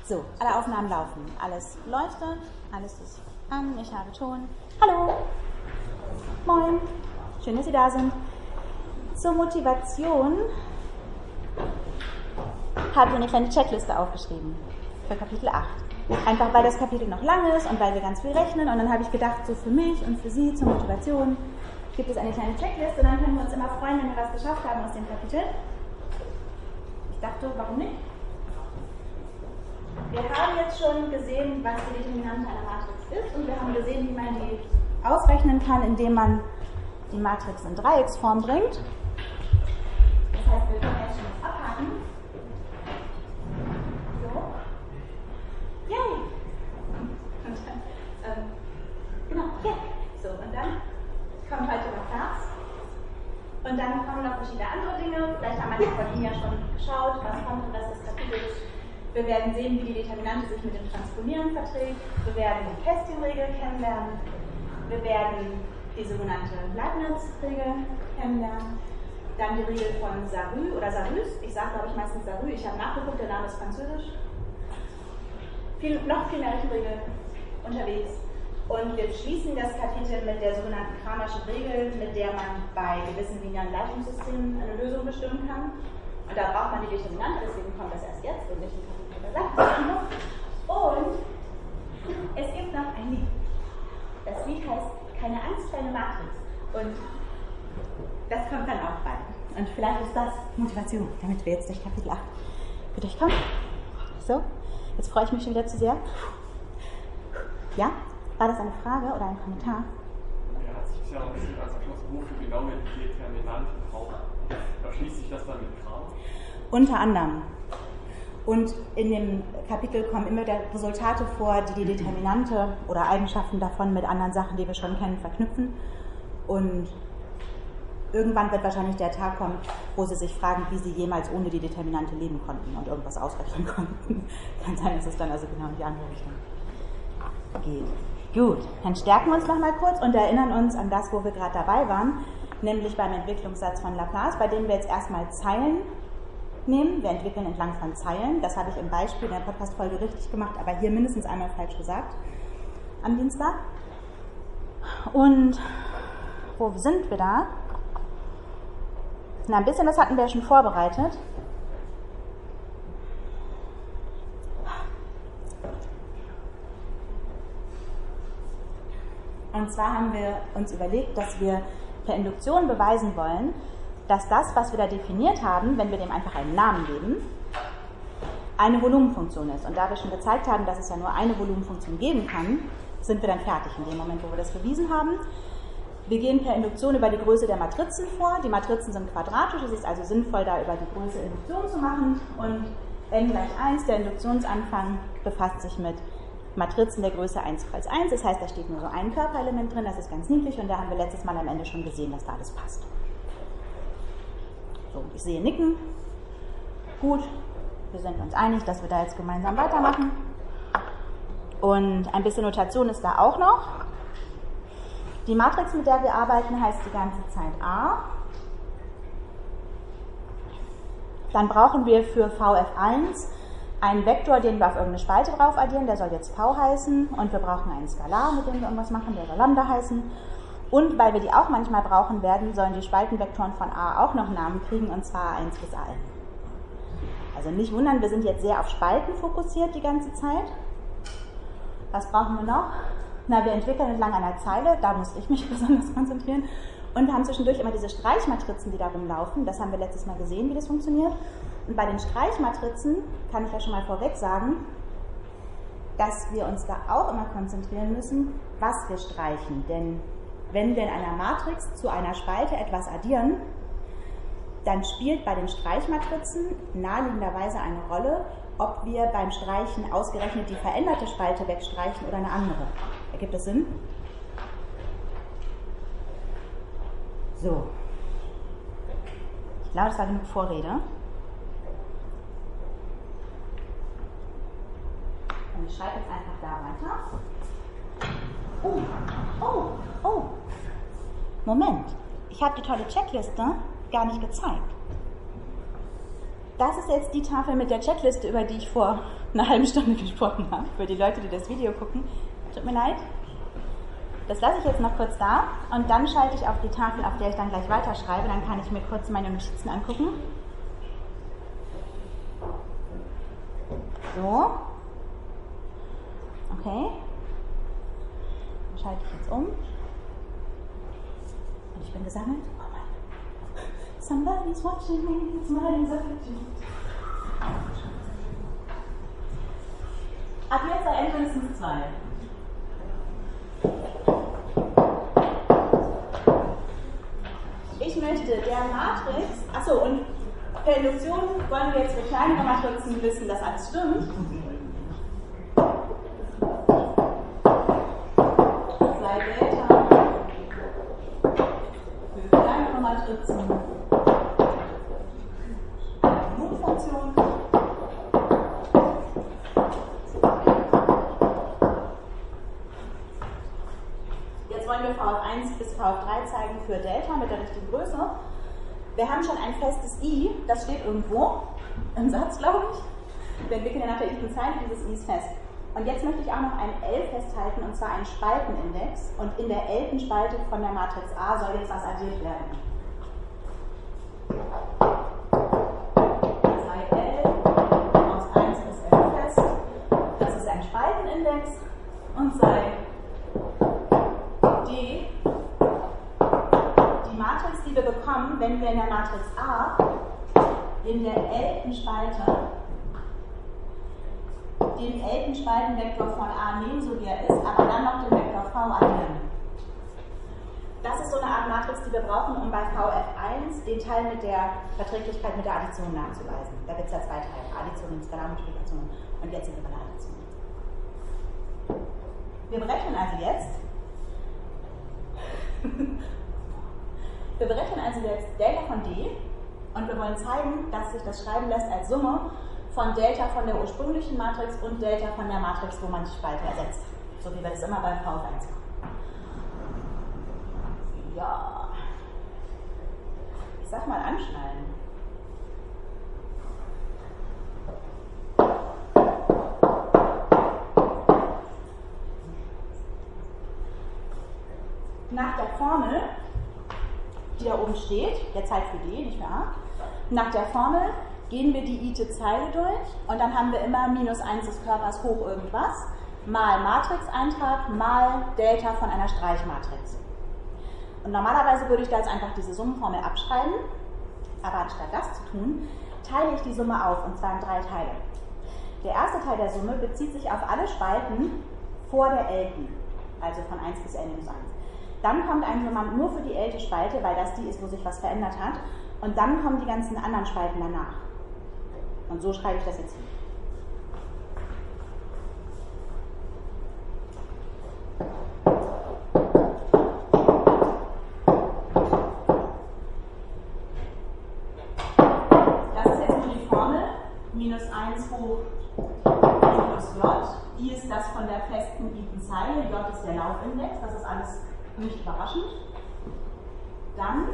So, alle Aufnahmen laufen. Alles leuchtet, alles ist an, ich habe Ton. Hallo! Moin! Schön, dass Sie da sind. Zur Motivation habe ich eine kleine Checkliste aufgeschrieben für Kapitel 8. Einfach weil das Kapitel noch lang ist und weil wir ganz viel rechnen. Und dann habe ich gedacht, so für mich und für Sie zur Motivation gibt es eine kleine Checkliste. Und dann können wir uns immer freuen, wenn wir was geschafft haben aus dem Kapitel. Ich dachte, warum nicht? Wir haben jetzt schon gesehen, was die Determinante einer Matrix ist. Und wir haben gesehen, wie man die ausrechnen kann, indem man die Matrix in Dreiecksform bringt. Das heißt, wir können jetzt schon was abhaken. So. Yay! Und dann, genau, yeah. So, und dann kommt heute noch Class. Und dann kommen noch verschiedene andere Dinge. Vielleicht haben manche von Ihnen ja schon geschaut, was kommt im Rest des Kapitels. Wir werden sehen, wie die Determinante sich mit dem Transponieren verträgt. Wir werden die Kästchen-Regel kennenlernen. Wir werden die sogenannte Leibniz-Regel kennenlernen. Dann die Regel von Sarrü oder Sarrüs. Ich sage, glaube ich, meistens Sarrü. Ich habe nachgeguckt, der Name ist französisch. Noch viel mehr Rechenregel unterwegs. Und wir schließen das Kapitel mit der sogenannten Cramerschen Regel, mit der man bei gewissen linearen Gleichungssystemen eine Lösung bestimmen kann. Und da braucht man die Determinante, deswegen kommt das erst jetzt und nicht im Kapitel danach. Und es gibt noch ein Lied. Das Lied heißt Keine Angst, kleine Matrix. Und das kommt dann auch bald. Und vielleicht ist das Motivation, damit wir jetzt durch Kapitel 8 durchkommen. So, jetzt freue ich mich schon wieder zu sehr. Ja? War das eine Frage oder ein Kommentar? Ja, hat sich ja noch ein bisschen als Abschluss, wofür genau wir die Determinante brauchen. Da schließt sich das dann mit Kram? Unter anderem. Und in dem Kapitel kommen immer wieder Resultate vor, die die Determinante oder Eigenschaften davon mit anderen Sachen, die wir schon kennen, verknüpfen. Und irgendwann wird wahrscheinlich der Tag kommen, wo Sie sich fragen, wie Sie jemals ohne die Determinante leben konnten und irgendwas ausrechnen konnten. Kann sein, dass es dann also genau in die andere Richtung geht. Gut, dann stärken wir uns noch mal kurz und erinnern uns an das, wo wir gerade dabei waren, nämlich beim Entwicklungssatz von Laplace, bei dem wir jetzt erstmal Zeilen nehmen. Wir entwickeln entlang von Zeilen. Das habe ich im Beispiel in der Podcast-Folge richtig gemacht, aber hier mindestens einmal falsch gesagt am Dienstag. Und wo sind wir da? Na, ein bisschen was hatten wir ja schon vorbereitet. Und zwar haben wir uns überlegt, dass wir per Induktion beweisen wollen, dass das, was wir da definiert haben, wenn wir dem einfach einen Namen geben, eine Volumenfunktion ist. Und da wir schon gezeigt haben, dass es ja nur eine Volumenfunktion geben kann, sind wir dann fertig in dem Moment, wo wir das bewiesen haben. Wir gehen per Induktion über die Größe der Matrizen vor. Die Matrizen sind quadratisch, es ist also sinnvoll, da über die Größe Induktion zu machen. Und n gleich 1, der Induktionsanfang, befasst sich mit Matrizen der Größe 1 kreuz 1. Das heißt, da steht nur so ein Körperelement drin, das ist ganz niedlich und da haben wir letztes Mal am Ende schon gesehen, dass da alles passt. So, ich sehe Nicken. Gut, wir sind uns einig, dass wir da jetzt gemeinsam weitermachen. Und ein bisschen Notation ist da auch noch. Die Matrix, mit der wir arbeiten, heißt die ganze Zeit A. Dann brauchen wir für VF1 einen Vektor, den wir auf irgendeine Spalte drauf addieren, der soll jetzt V heißen. Und wir brauchen einen Skalar, mit dem wir irgendwas machen, der soll Lambda heißen. Und weil wir die auch manchmal brauchen werden, sollen die Spaltenvektoren von A auch noch Namen kriegen, und zwar 1 bis N. Also nicht wundern, wir sind jetzt sehr auf Spalten fokussiert die ganze Zeit. Was brauchen wir noch? Na, wir entwickeln entlang einer Zeile, da muss ich mich besonders konzentrieren. Und wir haben zwischendurch immer diese Streichmatrizen, die da rumlaufen. Das haben wir letztes Mal gesehen, wie das funktioniert. Und bei den Streichmatrizen kann ich ja schon mal vorweg sagen, dass wir uns da auch immer konzentrieren müssen, was wir streichen. Denn wenn wir in einer Matrix zu einer Spalte etwas addieren, dann spielt bei den Streichmatrizen naheliegenderweise eine Rolle, ob wir beim Streichen ausgerechnet die veränderte Spalte wegstreichen oder eine andere. Ergibt das Sinn? So. Ich glaube, das war genug Vorrede. Und ich schreibe jetzt einfach da weiter. Oh. Moment. Ich habe die tolle Checkliste gar nicht gezeigt. Das ist jetzt die Tafel mit der Checkliste, über die ich vor einer halben Stunde gesprochen habe, für die Leute, die das Video gucken. Tut mir leid. Das lasse ich jetzt noch kurz da und dann schalte ich auf die Tafel, auf der ich dann gleich weiterschreibe. Dann kann ich mir kurz meine Notizen angucken. So. Okay. Dann schalte ich jetzt um. Und ich bin gesammelt. Oh mein. Somebody's watching me, somebody's watching me. Ab jetzt sei mindestens 2. Ich möchte der Matrix, achso, und per Induktion wollen wir jetzt für kleinere Matrizen wissen, dass alles stimmt. Sei Delta für kleinere Matrizen Funktion. Jetzt wollen wir VF1 bis VF3 zeigen für Delta mit der richtigen Größe. Wir haben schon ein festes I, das steht irgendwo im Satz, glaube ich. Wir entwickeln ja nach der i-Zeile dieses Is fest. Und jetzt möchte ich auch noch ein L festhalten, und zwar einen Spaltenindex. Und in der 11. Spalte von der Matrix A soll jetzt was addiert werden. Sei L aus 1 bis 11 fest. Das ist ein Spaltenindex. Und sei D die Matrix, die wir bekommen, wenn wir in der Matrix A in der 11. Spalte den 11. Spaltenvektor von A nehmen, so wie er ist, aber dann noch den Vektor V addieren. Das ist so eine Art Matrix, die wir brauchen, um bei VF1 den Teil mit der Verträglichkeit mit der Addition nachzuweisen. Da gibt es ja 2 Teile, Addition und Skalarmultiplikation. Und jetzt sind wir bei der Addition. Wir berechnen also jetzt Delta von D und wir wollen zeigen, dass sich das schreiben lässt als Summe von Delta von der ursprünglichen Matrix und Delta von der Matrix, wo man die Spalte ersetzt. So wie wir das immer beim VF1 machen. Ja. Ich sag mal anschneiden. Nach der Formel, die da oben steht, jetzt halt für D, nicht für A, nach der Formel gehen wir die i-te Zeile durch und dann haben wir immer minus 1 des Körpers hoch irgendwas, mal Matrixeintrag, mal Delta von einer Streichmatrix. Und normalerweise würde ich da jetzt einfach diese Summenformel abschreiben, aber anstatt das zu tun, teile ich die Summe auf, und zwar in 3 Teile. Der erste Teil der Summe bezieht sich auf alle Spalten vor der 11., also von 1 bis n minus 1. Dann kommt ein Summand nur für die 11. Spalte, weil das die ist, wo sich was verändert hat. Und dann kommen die ganzen anderen Spalten danach. Und so schreibe ich das jetzt hin. Das ist jetzt nur die Formel. Minus 1 hoch minus j. I ist das von der festen i-Zeile. J ist der Laufindex. Das ist alles nicht überraschend. Dann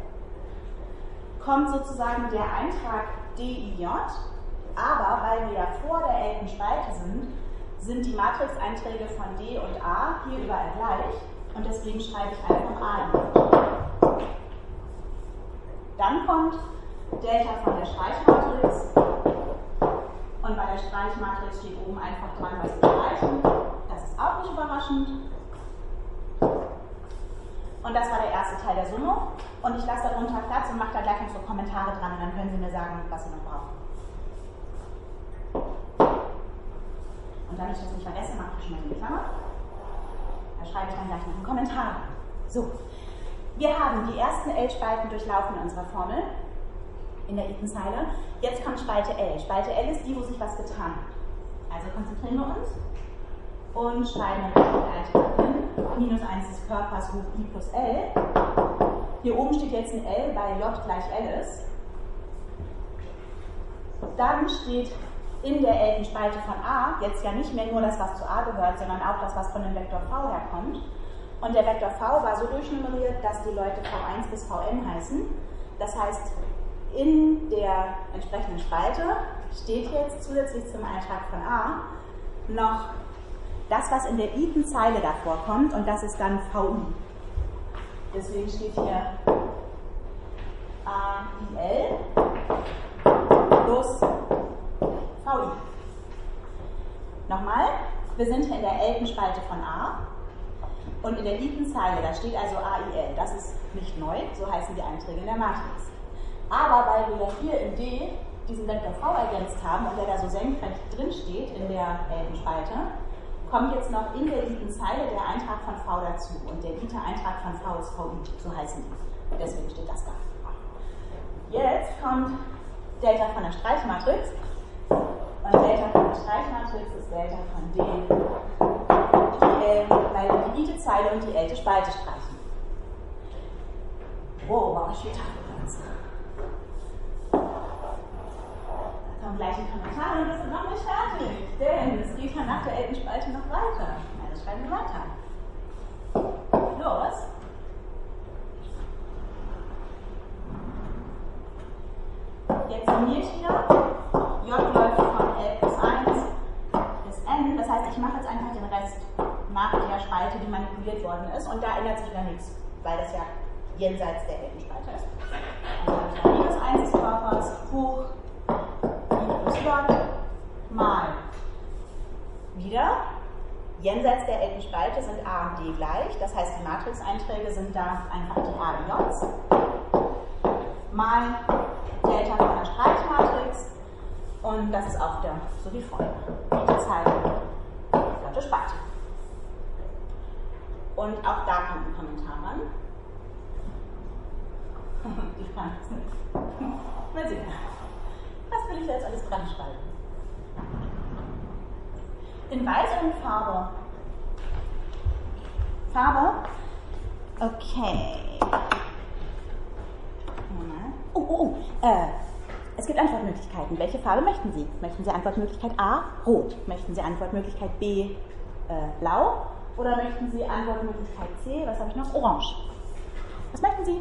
kommt sozusagen der Eintrag DIJ, aber weil wir ja vor der 11. Spalte sind die Matrixeinträge von D und A hier überall gleich und deswegen schreibe ich einfach A in. Dann kommt Delta von der Streichmatrix und bei der Streichmatrix steht oben einfach dran, was wir streichen. Das ist auch nicht überraschend. Und das war der erste Teil der Summe. Und ich lasse darunter Platz und mache da gleich noch so Kommentare dran und dann können Sie mir sagen, was Sie noch brauchen. Und damit ich das nicht vergesse, mache ich schon mal die Klammer. Da schreibe ich dann gleich noch einen Kommentar. So, wir haben die ersten L-Spalten durchlaufen in unserer Formel, in der i-Zeile. Jetzt kommt Spalte L. Spalte L ist die, wo sich was getan hat. Also konzentrieren wir uns und schreiben den Eintrag hin. Minus 1 des Körpers hoch I plus L. Hier oben steht jetzt ein L, weil J gleich L ist. Dann steht in der 11. Spalte von A jetzt ja nicht mehr nur das, was zu A gehört, sondern auch das, was von dem Vektor V herkommt. Und der Vektor V war so durchnummeriert, dass die Leute V1 bis Vn heißen. Das heißt, in der entsprechenden Spalte steht jetzt zusätzlich zum Eintrag von A noch das, was in der iten Zeile davor kommt, und das ist dann VI. Deswegen steht hier AIL plus VI. Nochmal, wir sind hier in der Elten-Spalte von A und in der iten Zeile, da steht also AIL. Das ist nicht neu, so heißen die Einträge in der Matrix. Aber weil wir ja hier in D diesen Vektor V ergänzt haben und der da so senkrecht drin steht in der Elten-Spalte, kommt jetzt noch in der iten Zeile der Eintrag von V dazu. Und der ite-Eintrag von V ist VI, so heißen die. Deswegen steht das da. Jetzt kommt Delta von der Streichmatrix. Und Delta von der Streichmatrix ist Delta von D IL, weil wir die ite-Zeile und die Elte-Spalte streichen. Wow, warum steht da für uns? Da kommt gleich ein Kommentar und wir sind noch nicht fertig, denn es geht ja nach der Elten-Spalte noch weiter. Also schreiben wir weiter. Los. Jetzt summiert wieder. J läuft von L plus 1 bis N. Das heißt, ich mache jetzt einfach den Rest nach der Spalte, die manipuliert worden ist. Und da ändert sich wieder nichts, weil das ja jenseits der Elten-Spalte ist. Also habe ich dann minus 1 des Körpers hoch I plus J mal wieder. Jenseits der Elten-Spalte sind A und D gleich. Das heißt, die Matrixeinträge sind da einfach die A und Js. Mal Delta von der Streichmatrix. Und das ist auch wieder so wie vorher. Die Zeile, die Spalte. Und auch da kommt ein Kommentar ran. Die Frage ist nicht. Mal sehen. Was will ich jetzt alles dran schreiben? In Weiß oder in Farbe? Farbe? Okay. Es gibt Antwortmöglichkeiten. Welche Farbe möchten Sie? Möchten Sie Antwortmöglichkeit A, rot? Möchten Sie Antwortmöglichkeit B, blau? Oder möchten Sie Antwortmöglichkeit C, was habe ich noch? Orange. Was möchten Sie?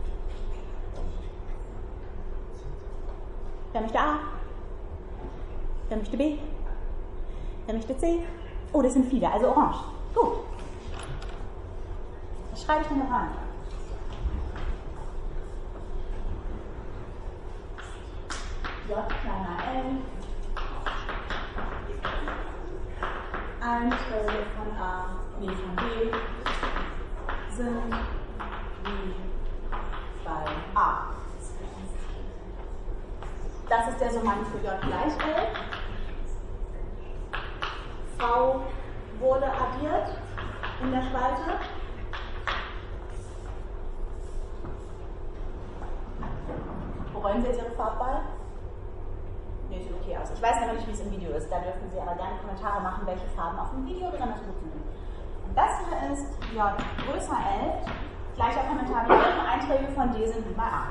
Wer möchte A? Wer möchte B? Wer möchte C? Oh, das sind viele, also orange. Gut. Was schreibe ich denn noch an? J kleiner L, Einträge von A, B von B sind wie bei A. Das ist der Summand für J gleich L. V wurde addiert in der Spalte. Bereuen Sie jetzt Ihre Farbwahl? Nee, sieht okay aus. Ich weiß aber nicht, wie es im Video ist. Da dürfen Sie aber gerne Kommentare machen, welche Farben auf dem Video besonders gut sind. Und das hier ist J größer L. Gleicher Kommentar, die welchen Einträge von D sind wie bei A.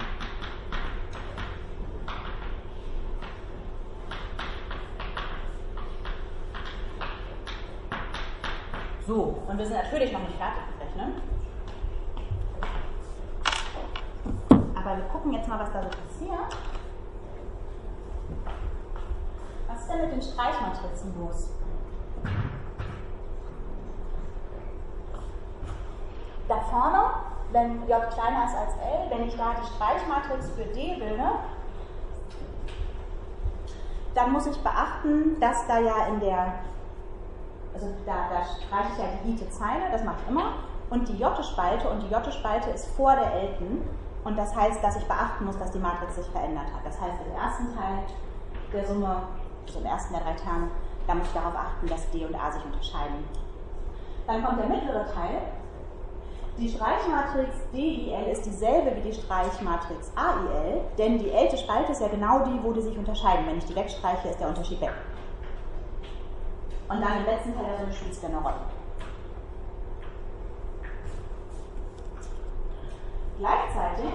So, und wir sind natürlich noch nicht fertig mit Rechnen. Aber wir gucken jetzt mal, was da so passiert. Was ist denn mit den Streichmatrizen los? Da vorne, wenn J kleiner ist als L, wenn ich da die Streichmatrix für D bilde, dann muss ich beachten, dass da ja in der, also da streiche ich ja die ite-Zeile, das mache ich immer, und die J-Spalte, und die J-Spalte ist vor der Elten, und das heißt, dass ich beachten muss, dass die Matrix sich verändert hat. Das heißt, im ersten Teil der Summe, also im ersten der 3 Terme, da muss ich darauf achten, dass D und A sich unterscheiden. Dann kommt der mittlere Teil. Die Streichmatrix DIL ist dieselbe wie die Streichmatrix AIL, denn die Elte Spalte ist ja genau die, wo die sich unterscheiden. Wenn ich die wegstreiche, ist der Unterschied weg. Und dann im letzten Teil der Summe spielt es keine Rolle. Gleichzeitig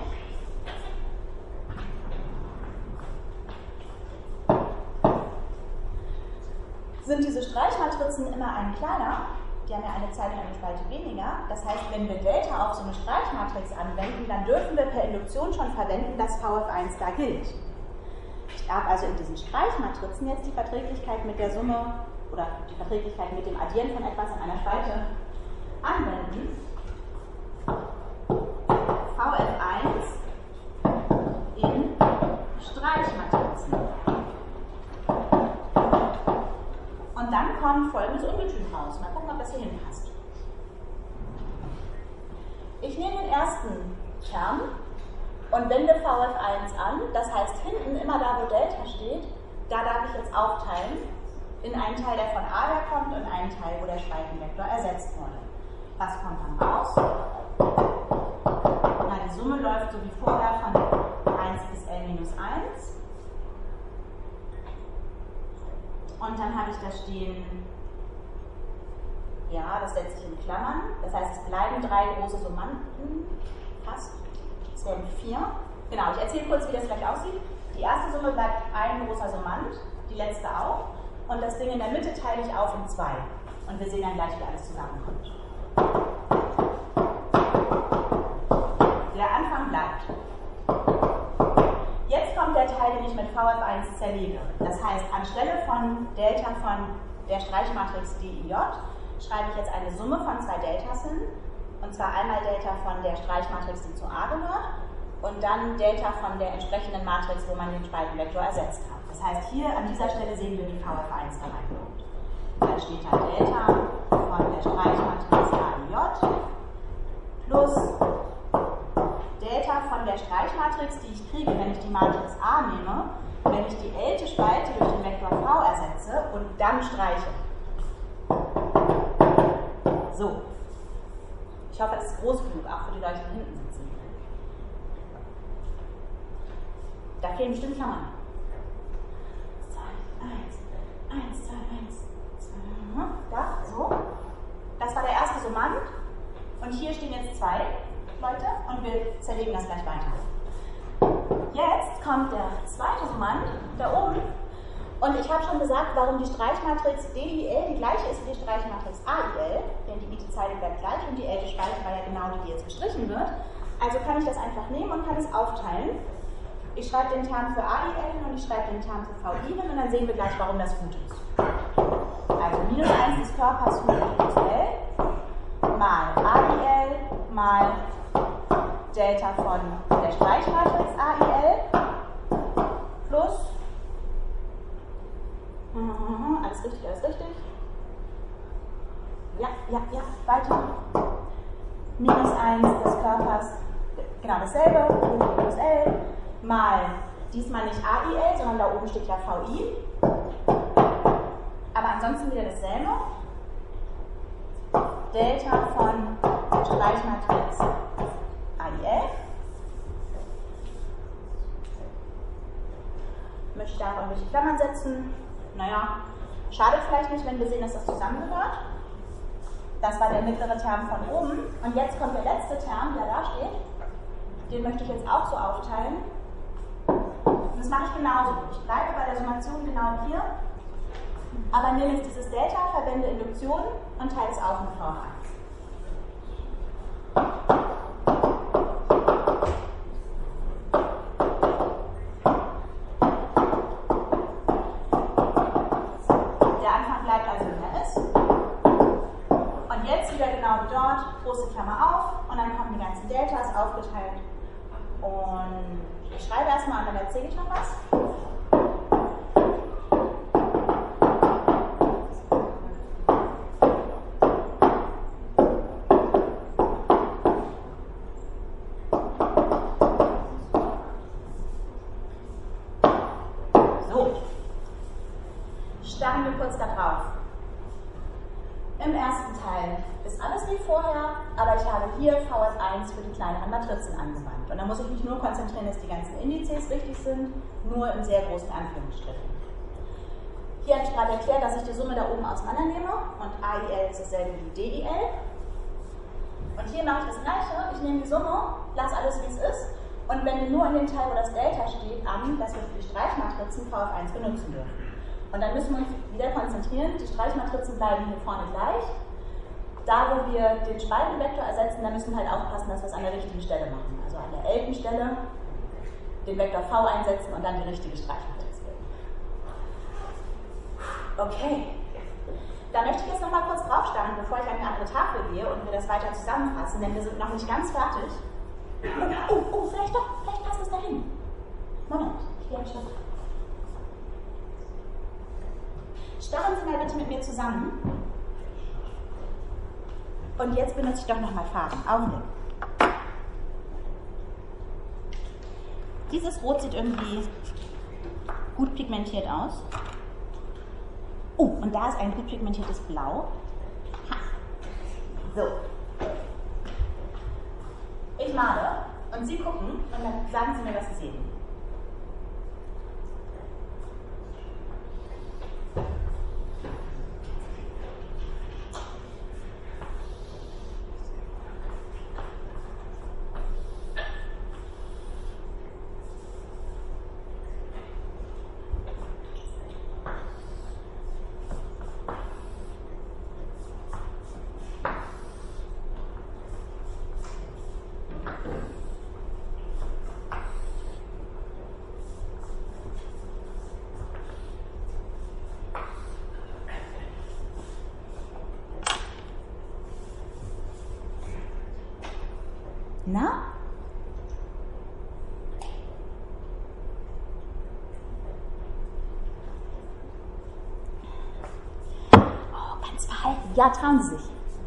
sind diese Streichmatrizen immer ein kleiner, die haben ja eine Zeile und eine Spalte weniger. Das heißt, wenn wir Delta auf so eine Streichmatrix anwenden, dann dürfen wir per Induktion schon verwenden, dass VF1 da gilt. Ich darf also in diesen Streichmatrizen jetzt die Verträglichkeit mit der Summe oder die Verträglichkeit mit dem Addieren von etwas in einer Spalte anwenden. VF1 in Streichmatrizen. Und dann kommt folgendes Ungetüm raus. Mal gucken, ob das hier hinpasst. Ich nehme den ersten Term und wende VF1 an. Das heißt, hinten, immer da, wo Delta steht, da darf ich jetzt aufteilen in einen Teil, der von A herkommt und einen Teil, wo der Spaltenvektor ersetzt wurde. Was kommt dann raus? Na, die Summe läuft so wie vorher von 1 bis L minus 1. Und dann habe ich da stehen, ja, das setze ich in Klammern. Das heißt, es bleiben 3 große Summanden, fast, es werden 4. Genau, ich erzähle kurz, wie das gleich aussieht. Die erste Summe bleibt ein großer Summand, die letzte auch. Und das Ding in der Mitte teile ich auf in 2. Und wir sehen dann gleich, wie alles zusammenkommt. Der Anfang bleibt. Jetzt kommt der Teil, den ich mit VF1 zerlege. Das heißt, anstelle von Delta von der Streichmatrix DIJ schreibe ich jetzt eine Summe von 2 Deltas hin. Und zwar einmal Delta von der Streichmatrix, die zu A gehört, und dann Delta von der entsprechenden Matrix, wo man den Spaltenvektor ersetzt hat. Das heißt, hier an dieser Stelle sehen wir, wie VF1 da reinkommt. Dann steht da Delta von der Streichmatrix AIJ plus Delta von der Streichmatrix, die ich kriege, wenn ich die Matrix A nehme, wenn ich die L-te Spalte durch den Vektor V ersetze und dann streiche. So. Ich hoffe, es ist groß genug, auch für die Leute, die hinten sitzen. Da fehlen bestimmt Klammern. 1, 2, 1, 2, da, so. Das war der erste Summand. Und hier stehen jetzt 2 Leute und wir zerlegen das gleich weiter. Jetzt kommt der zweite Summand, da oben. Und ich habe schon gesagt, warum die Streichmatrix DIL die gleiche ist wie die Streichmatrix AIL, denn die Zeile bleibt gleich und die L-te Spalte war ja genau die, die jetzt gestrichen wird. Also kann ich das einfach nehmen und kann es aufteilen. Ich schreibe den Term für AIL hin und ich schreibe den Term für VI hin und dann sehen wir gleich, warum das gut ist. Also minus 1 des Körpers für minus L mal AIL mal Delta von der Streichmatrix AIL plus alles richtig, alles richtig. Ja, weiter. Minus 1 des Körpers, genau dasselbe, minus L, mal, diesmal nicht AIL, sondern da oben steht ja VI. Aber ansonsten wieder dasselbe. Delta von der Streichmatrix AIL. Möchte ich da auch irgendwelche Klammern setzen? Naja, schadet vielleicht nicht, wenn wir sehen, dass das zusammengehört. Das war der mittlere Term von oben. Und jetzt kommt der letzte Term, der da steht. Den möchte ich jetzt auch so aufteilen. Und das mache ich genauso. Ich bleibe bei der Summation genau hier. Aber nehme jetzt dieses Delta, verwende Induktion und teile es auf mit V1. Große Klammer auf und dann kommen die ganzen Deltas aufgeteilt und ich schreibe erstmal und dann erzähle ich noch was. So, starren wir kurz da drauf. Im ersten Teil ist alles wie vorher, aber ich habe hier VF1 für die kleineren Matrizen angewandt. Und da muss ich mich nur konzentrieren, dass die ganzen Indizes richtig sind, nur in sehr großen Anführungsstrichen. Hier habe ich gerade erklärt, dass ich die Summe da oben auseinander nehme und AIL ist dasselbe wie DIL. Und hier mache ich das Gleiche, ich nehme die Summe, lasse alles wie es ist und wende nur in dem Teil, wo das Delta steht, an, dass wir für die Streichmatrizen VF1 benutzen dürfen. Und dann müssen wir uns wieder konzentrieren, die Streichmatrizen bleiben hier vorne gleich. da wo wir den Spaltenvektor ersetzen, da müssen wir halt aufpassen, dass wir es an der richtigen Stelle machen. Also an der Eltenstelle den Vektor v einsetzen und dann die richtige Streifmatrix bilden. Okay. Da möchte ich jetzt noch mal kurz drauf starren, bevor ich an die andere Tafel gehe und wir das weiter zusammenfassen, denn wir sind noch nicht ganz fertig. Vielleicht passt es dahin. Moment, ich gehe einen Schritt. Starren Sie mal bitte mit mir zusammen. Und jetzt benutze ich doch nochmal Farben. Augenblick. Dieses Rot sieht irgendwie gut pigmentiert aus. Oh, und da ist ein gut pigmentiertes Blau. Ha. So. Ich male und Sie gucken und dann sagen Sie mir, was Sie sehen. Na? Oh, ganz verhalten. Ja, trauen Sie sich.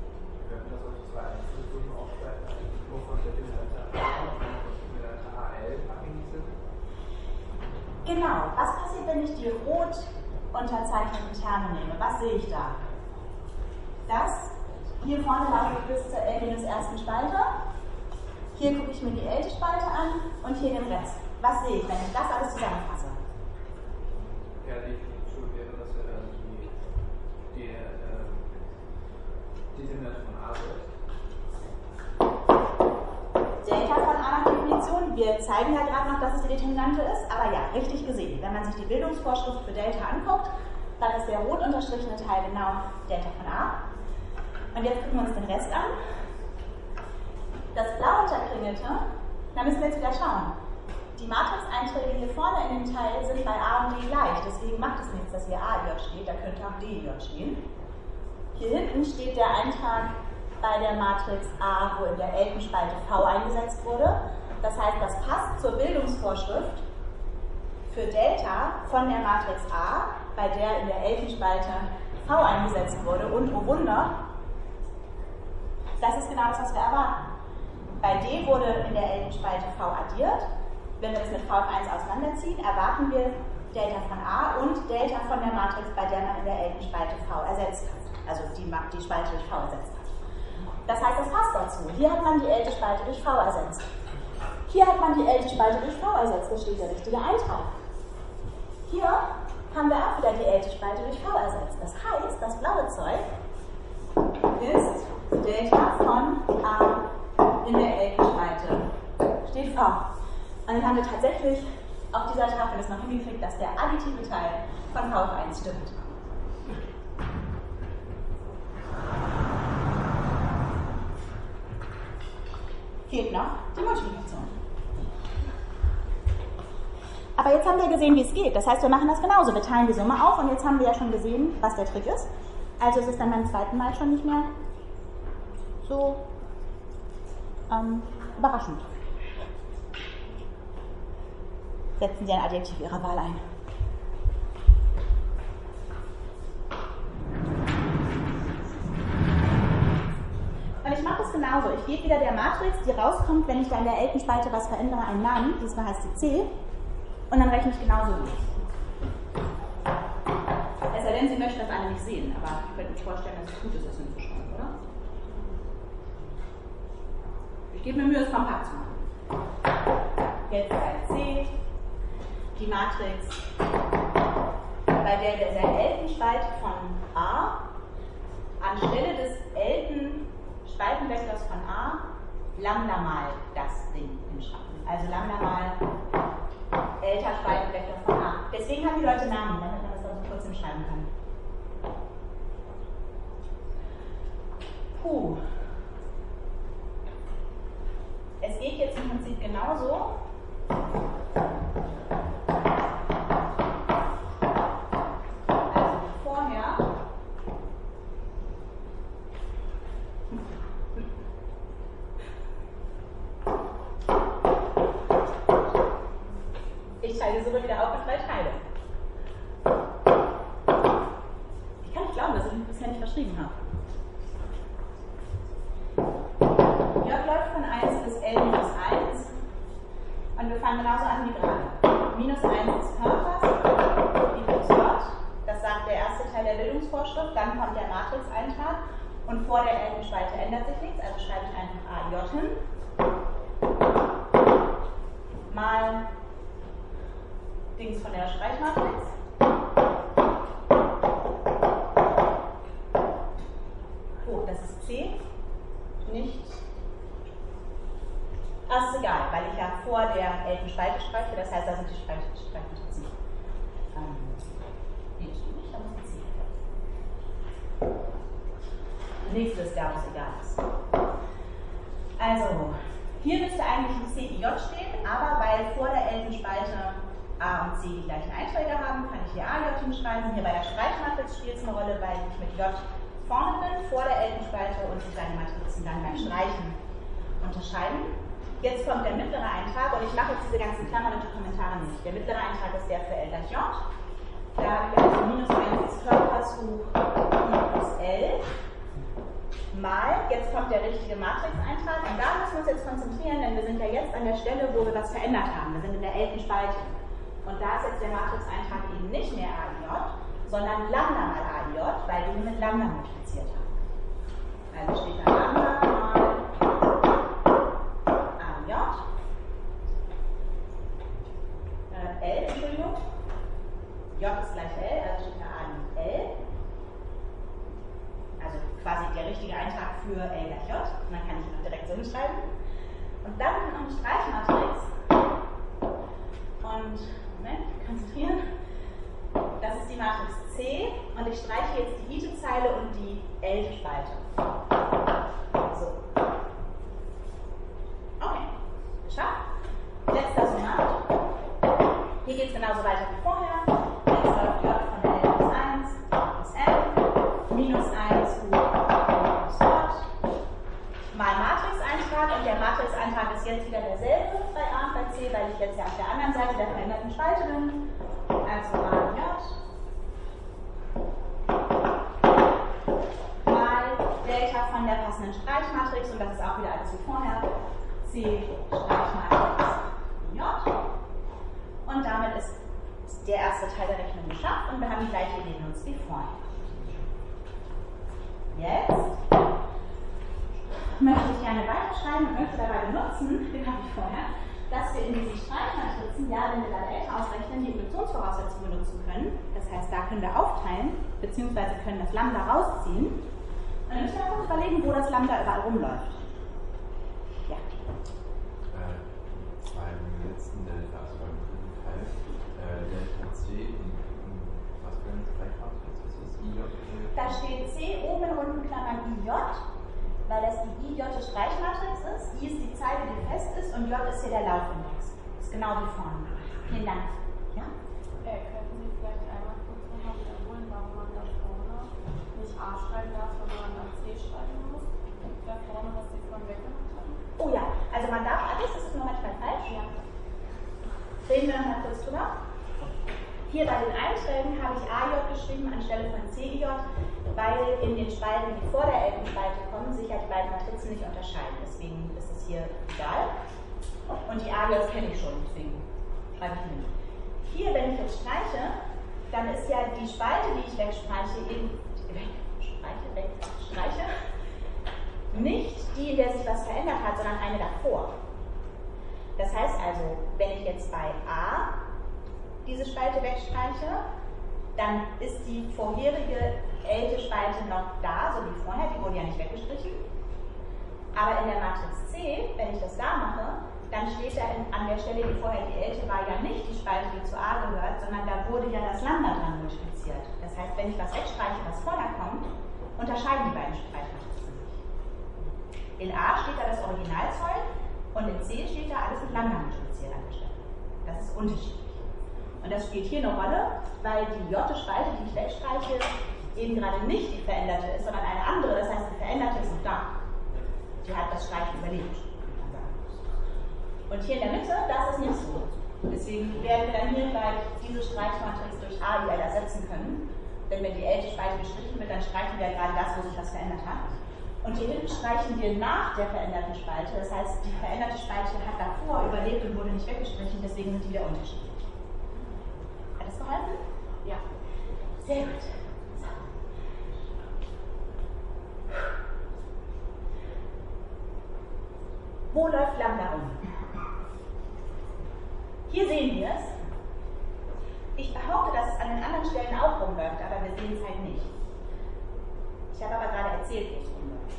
Genau. Was passiert, wenn ich die rot unterzeichneten Terme nehme? Was sehe ich da? Das hier vorne lautet bis zur L-ersten Spalte. Hier gucke ich mir die L-Spalte an und hier den Rest. Was sehe ich, wenn ich das alles zusammenfasse? Ja, die Definition wäre, dass wir dann die Determinante von A wird. Delta von A nach Definition. Wir zeigen ja gerade noch, dass es die Determinante ist, aber ja, richtig gesehen. Wenn man sich die Bildungsvorschrift für Delta anguckt, dann ist der rot unterstrichene Teil genau Delta von A. Und jetzt gucken wir uns den Rest an. Das blau unterkringelte, da müssen wir jetzt wieder schauen. Die Matrixeinträge hier vorne in dem Teil sind bei A und D gleich, deswegen macht es nichts, dass hier AJ steht, da könnte auch DJ stehen. Hier hinten steht der Eintrag bei der Matrix A, wo in der Eltenspalte V eingesetzt wurde. Das heißt, das passt zur Bildungsvorschrift für Delta von der Matrix A, bei der in der Eltenspalte V eingesetzt wurde. Und oh Wunder, das ist genau das, was wir erwarten. Bei D wurde in der Eltenspalte V addiert. Wenn wir das mit V1 auseinanderziehen, erwarten wir Delta von A und Delta von der Matrix, bei der man in der Eltenspalte V ersetzt hat. Also die Spalte durch V ersetzt hat. Das heißt, das passt dazu. Hier hat man die Eltenspalte durch V ersetzt. Hier hat man die Eltenspalte durch V ersetzt. Da steht der richtige Eintrag. Hier haben wir auch wieder die Eltenspalte durch V ersetzt. Das heißt, das blaue Zeug ist Delta von A in der Eltenspalte steht V. Und dann haben wir tatsächlich auf dieser Tafel das noch hingekriegt, dass der additive Teil von V1 stimmt. Fehlt noch die Multiplikation. Aber jetzt haben wir gesehen, wie es geht. Das heißt, wir machen das genauso. Wir teilen die Summe auf und jetzt haben wir ja schon gesehen, was der Trick ist. Also ist es dann beim zweiten Mal schon nicht mehr so überraschend. Setzen Sie ein Adjektiv Ihrer Wahl ein. Und ich mache es genauso. Ich gebe wieder der Matrix, die rauskommt, wenn ich da in der Eltenspalte was verändere, einen Namen. Diesmal heißt sie C. Und dann rechne ich genauso durch. Es sei denn, Sie möchten das alle nicht sehen. Aber ich könnte mir vorstellen, dass es gut ist, das hinzuschreiben, oder? Ich gebe mir Mühe, es kompakt zu machen. Jetzt bei C. Die Matrix, bei der Eltenspalte von A anstelle des Elten-Spaltenvektors von A Lambda mal das Ding hinschaffen. Also Lambda mal Delta-Spaltenvektor von A. Deswegen haben die Leute Namen, damit man das auch so kurz schreiben kann. Es geht jetzt im Prinzip genauso. Also wie vorher. Ich teile sogar wieder auf in 3 Teile. Ich kann nicht glauben, dass ich mich bisher nicht verschrieben habe. J läuft von 1 bis L minus 1 und wir fangen genauso an wie gerade. Minus 1 ist Körpers, minus J, das sagt der erste Teil der Bildungsvorschrift, dann kommt der Matrixeintrag und vor der L Spalte ändert sich nichts, also schreibe ich einfach AJ hin, mal Dings von der Streichmatrix. Oh, das ist C, nicht. Das ist egal, weil ich ja vor der 11. Spalte streiche, das heißt, da sind die Streichmatrizen. Nee, das stimmt nicht, da muss ein C. Das nächste ist der, was egal ist. Also, hier müsste eigentlich ein C wie J stehen, aber weil vor der 11. Spalte A und C die gleichen Einträge haben, kann ich hier AJ hinschreiben. Hier bei der Streichmatrix spielt es eine Rolle, weil ich mit J vorne bin, vor der 11. Spalte und sich dann die Matrizen dann beim Streichen unterscheiden. Jetzt kommt der mittlere Eintrag und ich mache jetzt diese ganzen Klammern und die Kommentare nicht. Der mittlere Eintrag ist der für L gleich J. Da habe ich also minus 1 ist Körpers hoch I plus L mal, jetzt kommt der richtige Matrixeintrag und da müssen wir uns jetzt konzentrieren, denn wir sind ja jetzt an der Stelle, wo wir was verändert haben. Wir sind in der 11. Spalte. Und da ist jetzt der Matrixeintrag eben nicht mehr AIJ, sondern Lambda mal AIJ, weil wir ihn mit Lambda multipliziert haben. Also steht da Lambda mal AIJ, L, Entschuldigung, J ist gleich L, also steht da A mit L. Also quasi der richtige Eintrag für L gleich J. Und dann kann ich ihn auch direkt so hinschreiben. Und dann eine Streichmatrix. Und Moment, konzentrieren. Das ist die Matrix C und ich streiche jetzt die i-Zeile und die 11. Spalte. So. Okay, geschafft. Letzter Sonat. Hier geht es genauso weiter wie vorher. Jetzt läuft J von der L bis 1 bis L. Minus 1 plus J. Mal Matrixeintrag und der Matrixeintrag ist jetzt wieder derselbe bei A und bei C, weil ich jetzt ja auf der anderen Seite der veränderten Spalte bin. Also mal J. Mal Delta von der passenden Streichmatrix und das ist auch wieder alles wie vorher. C Streichmatrix J. Und damit ist der erste Teil der Rechnung geschafft und wir haben die gleiche Idee benutzt wie vorher. Jetzt möchte ich gerne weiterschreiben und möchte dabei benutzen, den habe ich vorher, dass wir in diesen Streichmatrizen, ja, wenn wir da Delta ausrechnen, die Induktionsvoraussetzung benutzen können. Das heißt, da können wir aufteilen, beziehungsweise können das Lambda rausziehen. Und dann müssen wir kurz überlegen, wo das Lambda überall rumläuft. Ja. Beim letzten Delta, also beim dritten Teil, Delta C, was für ein Streichmatrix ist das? IJ? Da steht C oben in runden Klammern IJ, weil das die IJ Streichmatrix ist. I ist die Zeile, die fest ist und J ist hier der Laufindex. Das ist genau wie vorne. Vielen Dank. Ja? Könnten Sie vielleicht einmal kurz nochmal wiederholen, warum man da vorne nicht A schreiben darf, sondern man dann C schreiben muss? Da vorne, was Sie vorhin weggemacht haben? Oh ja, also man darf alles, das ist nur manchmal falsch. Ja. Reden wir nochmal kurz drüber. Hier bei den Einträgen habe ich AJ geschrieben anstelle von CIJ, weil in den Spalten, die vor der 11. Spalte kommen, sich ja die beiden Matrizen nicht unterscheiden. Deswegen ist es hier egal. Und die AJs kenne ich schon, deswegen schreibe ich nicht. Hier, wenn ich jetzt streiche, dann ist ja die Spalte, die ich wegstreiche, nicht die, in der sich was verändert hat, sondern eine davor. Das heißt also, wenn ich jetzt bei A diese Spalte wegstreiche, dann ist die vorherige 11. Spalte noch da, so wie vorher, die wurde ja nicht weggestrichen. Aber in der Matrix C, wenn ich das da mache, dann steht da an der Stelle, die vorher die 11. war, ja nicht die Spalte, die zu A gehört, sondern da wurde ja das Lambda dran multipliziert. Das heißt, wenn ich was wegstreiche, was vorher kommt, unterscheiden die beiden Streichmatrizen sich. In A steht da das Originalzeug und in C steht da alles mit Lambda multipliziert an der Stelle. Das ist unterschiedlich. Und das spielt hier eine Rolle, weil die J-Spalte, die ich wegstreiche, eben gerade nicht die veränderte ist, sondern eine andere. Das heißt, die veränderte ist noch da. Die hat das Streichen überlebt. Und hier in der Mitte, das ist nicht so. Deswegen werden wir dann hier gleich diese Streichmatrix durch AIL ersetzen können. Denn wenn die Spalte gestrichen wird, dann streichen wir gerade das, wo sich was verändert hat. Und hier hinten streichen wir nach der veränderten Spalte. Das heißt, die veränderte Spalte hat davor überlebt und wurde nicht weggestrichen, deswegen sind die wieder unterschiedlich. Hat das geholfen? Ja. Sehr gut. So. Wo läuft Lambda rum? Hier sehen wir es. Ich behaupte, dass es an den anderen Stellen auch rumläuft, aber wir sehen es halt nicht. Ich habe aber gerade erzählt, wo es rumläuft.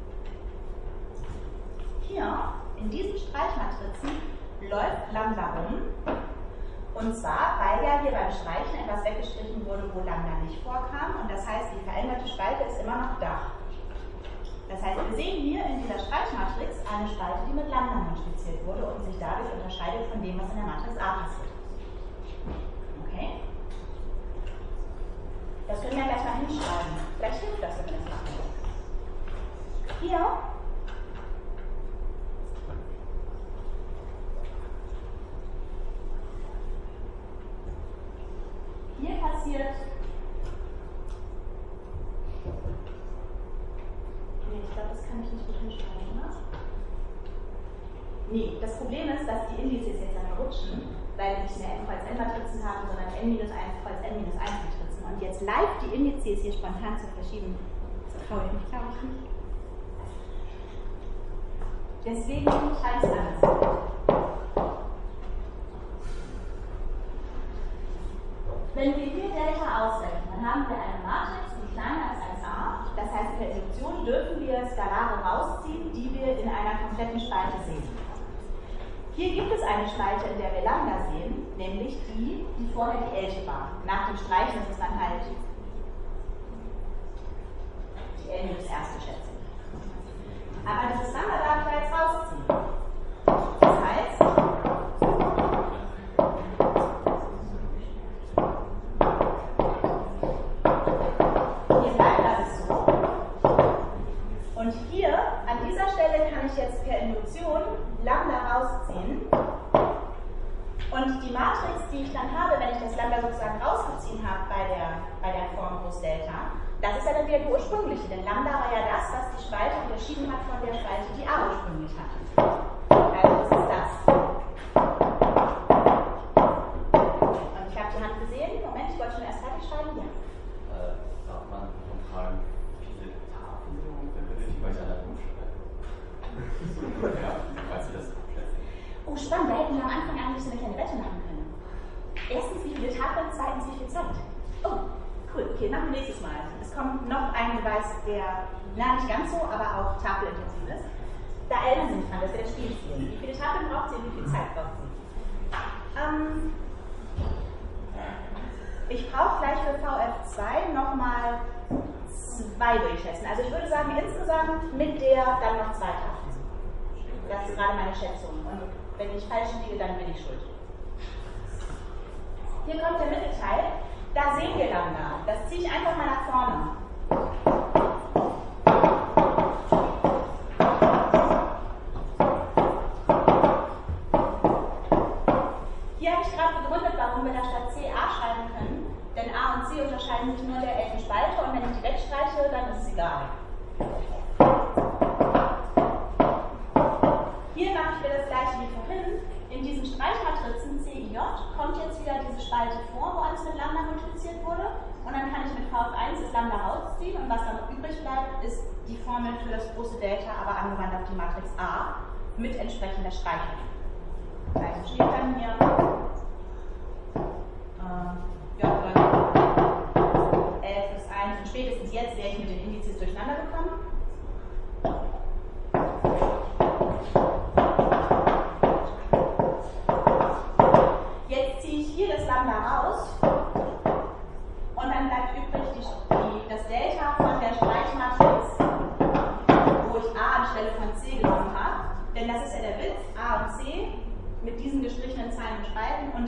Hier, in diesen Streichmatrizen, läuft Lambda rum. Und zwar, weil ja hier beim Streichen etwas weggestrichen wurde, wo Lambda nicht vorkam. Und das heißt, die veränderte Spalte ist immer noch da. Das heißt, wir sehen hier in dieser Streichmatrix eine Spalte, die mit Lambda multipliziert wurde und sich dadurch unterscheidet von dem, was in der Matrix A passiert. Okay? Das können wir gleich mal hinschreiben. Vielleicht hilft das, wenn wir das machen. Hier passiert. Nee, ich glaube, das kann ich nicht gut hinschreiben, oder? Nee, das Problem ist, dass die Indizes jetzt dann rutschen, weil wir nicht mehr n kreuz n Matrizen haben, sondern n-1 kreuz n-1 Matrizen. Und jetzt live die Indizes hier spontan zu verschieben, das traue ich mich, glaube ich, nicht. Deswegen schreibe ich es anders. Wenn wir hier Delta ausrechnen, dann haben wir eine Matrix, die kleiner ist als A. Das heißt, per Induktion dürfen wir Skalare rausziehen, die wir in einer kompletten Spalte sehen. Hier gibt es eine Spalte, in der wir Lambda sehen, nämlich die vorher die L war. Nach dem Streichen ist es dann halt die L minus erste, schätze ich. Aber dieses Lambda darf ich da jetzt rausziehen. Das heißt, hier bleibt alles so. Und hier, an dieser Stelle, kann ich jetzt per Induktion Lambda rausziehen. Und die Matrix, die ich dann habe, wenn ich das Lambda sozusagen rausgezogen habe bei der Form Groß Delta, das ist ja dann wieder die ursprüngliche, denn Lambda war ja das, was die Spalte unterschieden hat von der Spalte, die A ursprünglich hatte. Also das ist das. Und ich habe die Hand gesehen. Moment, ich wollte schon erst fertig schreiben. Ja. Darf man von Fragen viele Tafeln benötigen, weil ich an der Buch schreibe? Ja, falls Sie das abschätzen. Oh, spannend, da hätten wir am Anfang eigentlich so eine kleine Wette machen können. Erstens, wie viele Tafeln, zweitens, wie viel Zeit. Oh, cool, okay, machen wir nächstes Mal. Es kommt noch ein Beweis, der, nicht ganz so, aber auch tafelintensiv ist. Da erinnern Sie mich dran, das ist ja das Spielziel. Wie viele Tafeln braucht sie und wie viel Zeit braucht sie? Ich brauche gleich für VF2 nochmal 2, würde ich schätzen. Also ich würde sagen, insgesamt mit der dann noch 2 Tafeln. Das ist gerade meine Schätzung. Und wenn ich falsch liege, dann bin ich schuld. Hier kommt der Mittelteil. Da sehen wir Lambda. Das ziehe ich einfach mal nach vorne. Hier habe ich gerade begründet, warum wir da statt C A schreiben können. Denn A und C unterscheiden sich nur in der 11. Spalte und wenn ich die wegstreiche, dann ist es egal. Hier mache ich wieder das gleiche wie vorhin. In diesen Streichmatrizen CIJ kommt jetzt wieder diese Spalte vor, wo alles mit Lambda multipliziert wurde. Und dann kann ich mit VF1 das Lambda rausziehen und was dann noch übrig bleibt, ist die Formel für das große Delta, aber angewandt auf die Matrix A mit entsprechender Streichung. Also steht dann hier J 11 plus 1 und spätestens jetzt wäre ich mit den Indizes durcheinander gekommen. Jetzt ziehe ich hier das Lambda raus und dann bleibt übrig das Delta von der Streichmatrix, wo ich A anstelle von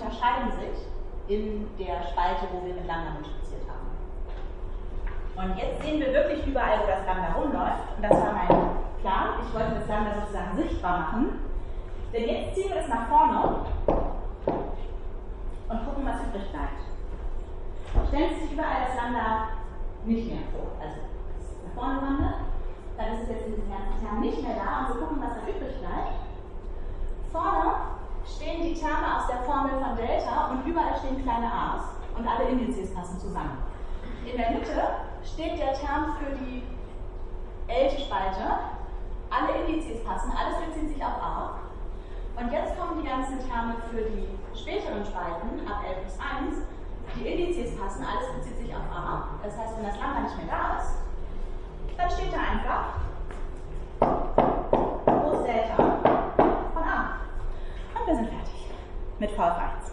unterscheiden sich in der Spalte, wo wir mit Lambda multipliziert haben. Und jetzt sehen wir wirklich überall, wo das Lambda rumläuft. Und das war mein Plan. Ich wollte das Lambda sozusagen sichtbar machen. Denn jetzt ziehen wir das nach vorne und gucken, was übrig bleibt. Stellen Sie sich überall das Lambda nicht mehr vor. Also nach vorne wandert, dann ist es jetzt in diesem ganzen Term nicht mehr da und wir gucken, was da übrig bleibt. Vorne stehen die Terme aus der Formel von Delta und überall stehen kleine a's und alle Indizes passen zusammen. In der Mitte steht der Term für die L-Spalte, alle Indizes passen, alles bezieht sich auf a. Und jetzt kommen die ganzen Terme für die späteren Spalten, ab L plus 1, die Indizes passen, alles bezieht sich auf a. Das heißt, wenn das Lambda nicht mehr da ist, dann steht da einfach groß Delta von a. Und wir sind fertig mit VF1.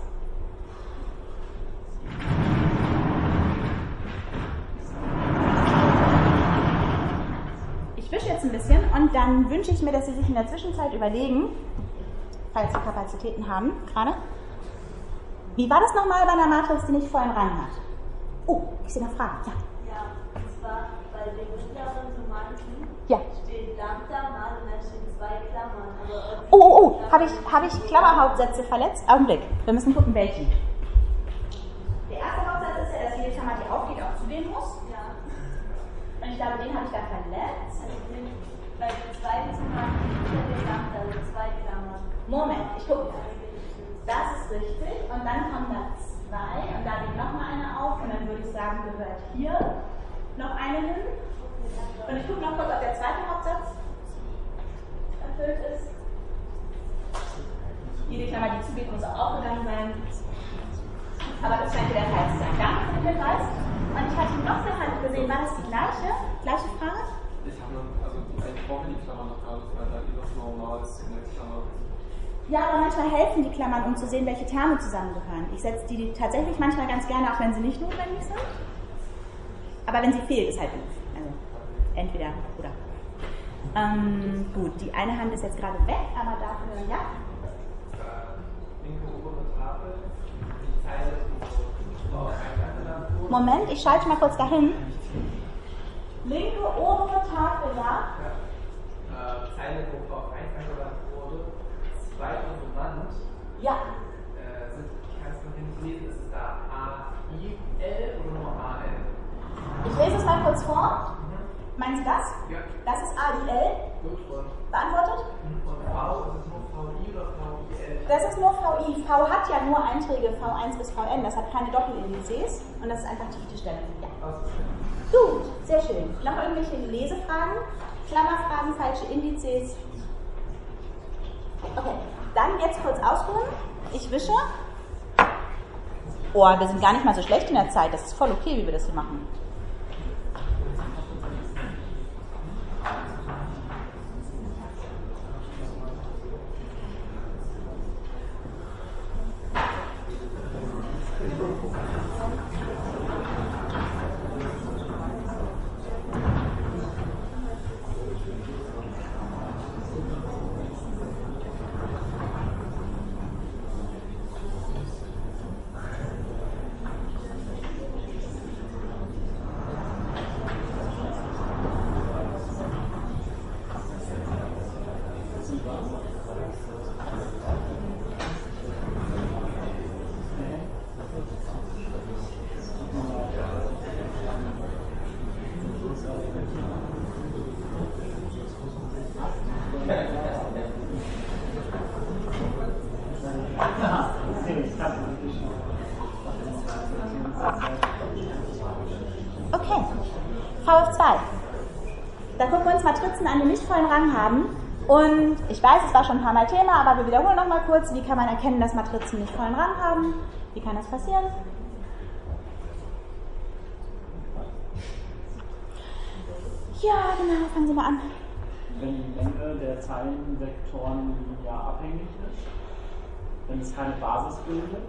Ich wische jetzt ein bisschen und dann wünsche ich mir, dass Sie sich in der Zwischenzeit überlegen, falls Sie Kapazitäten haben, gerade. Wie war das nochmal bei einer Matrix, die nicht vollen Rang hat? Oh, ich sehe noch Fragen. Ja. Ja, und zwar bei den mittleren Summanden steht Lambda mal und dann stehen 2 Klammern. Oh, habe ich Klammerhauptsätze verletzt? Augenblick, wir müssen gucken, welchen. Der erste Hauptsatz ist ja, dass jede Klammer, die aufgeht, auch zugehen muss. Ja. Und ich glaube, den habe ich da verletzt. Bei den zweiten Summanden steht der Lambda, also 2 Klammern. Moment, ich gucke mal. Das ist richtig. Und dann kommen da 2 und da geht nochmal eine auf. Und dann würde ich sagen, gehört hier noch eine hin. Und ich gucke noch kurz, ob der zweite Hauptsatz erfüllt ist. Jede Klammer, die zugeht, muss auch aufgegangen sein. Aber das scheint hier der Fall zu sein. Danke für den Hinweis. Und ich hatte noch eine Hand gesehen. War das die gleiche Frage? Ich habe eigentlich brauche die Klammer noch gar nicht, weil da das normal ist in der Klammer. Ja, aber manchmal helfen die Klammern, um zu sehen, welche Terme zusammengehören. Ich setze die tatsächlich manchmal ganz gerne, auch wenn sie nicht notwendig sind. Aber wenn sie fehlt, ist halt doof. Also entweder oder. Gut, die eine Hand ist jetzt gerade weg, aber dafür, ja. Linke obere Tafel, die Zeile Moment, ich schalte mal kurz dahin. Linke obere Tafel, ja. Zeile, wo auf eingerannt wurde, zweiter Summand. Ja. Kannst du hinten lesen, ist es da A-I-L oder nur A-L? Ich lese es mal kurz vor. Meinen Sie das? Ja. Das ist A-I-L. Gut, Beantwortet? und V, ist es nur V-I oder V-I-L? Das ist nur VI. V hat ja nur Einträge V1 bis Vn, das hat keine Doppelindizes und das ist einfach die Stelle. Ja. Gut, sehr schön. Noch irgendwelche Lesefragen? Klammerfragen, falsche Indizes? Okay, dann jetzt kurz ausruhen. Ich wische. Oh, wir sind gar nicht mal so schlecht in der Zeit. Das ist voll okay, wie wir das hier machen. Okay, VF2. Da gucken wir uns Matrizen an, die nicht vollen Rang haben. Und ich weiß, es war schon ein paar Mal Thema, aber wir wiederholen noch mal kurz. Wie kann man erkennen, dass Matrizen nicht vollen Rang haben? Wie kann das passieren? Ja, genau, fangen Sie mal an. Wenn die Länge der Zeilenvektoren linear abhängig ist, wenn es keine Basis bildet.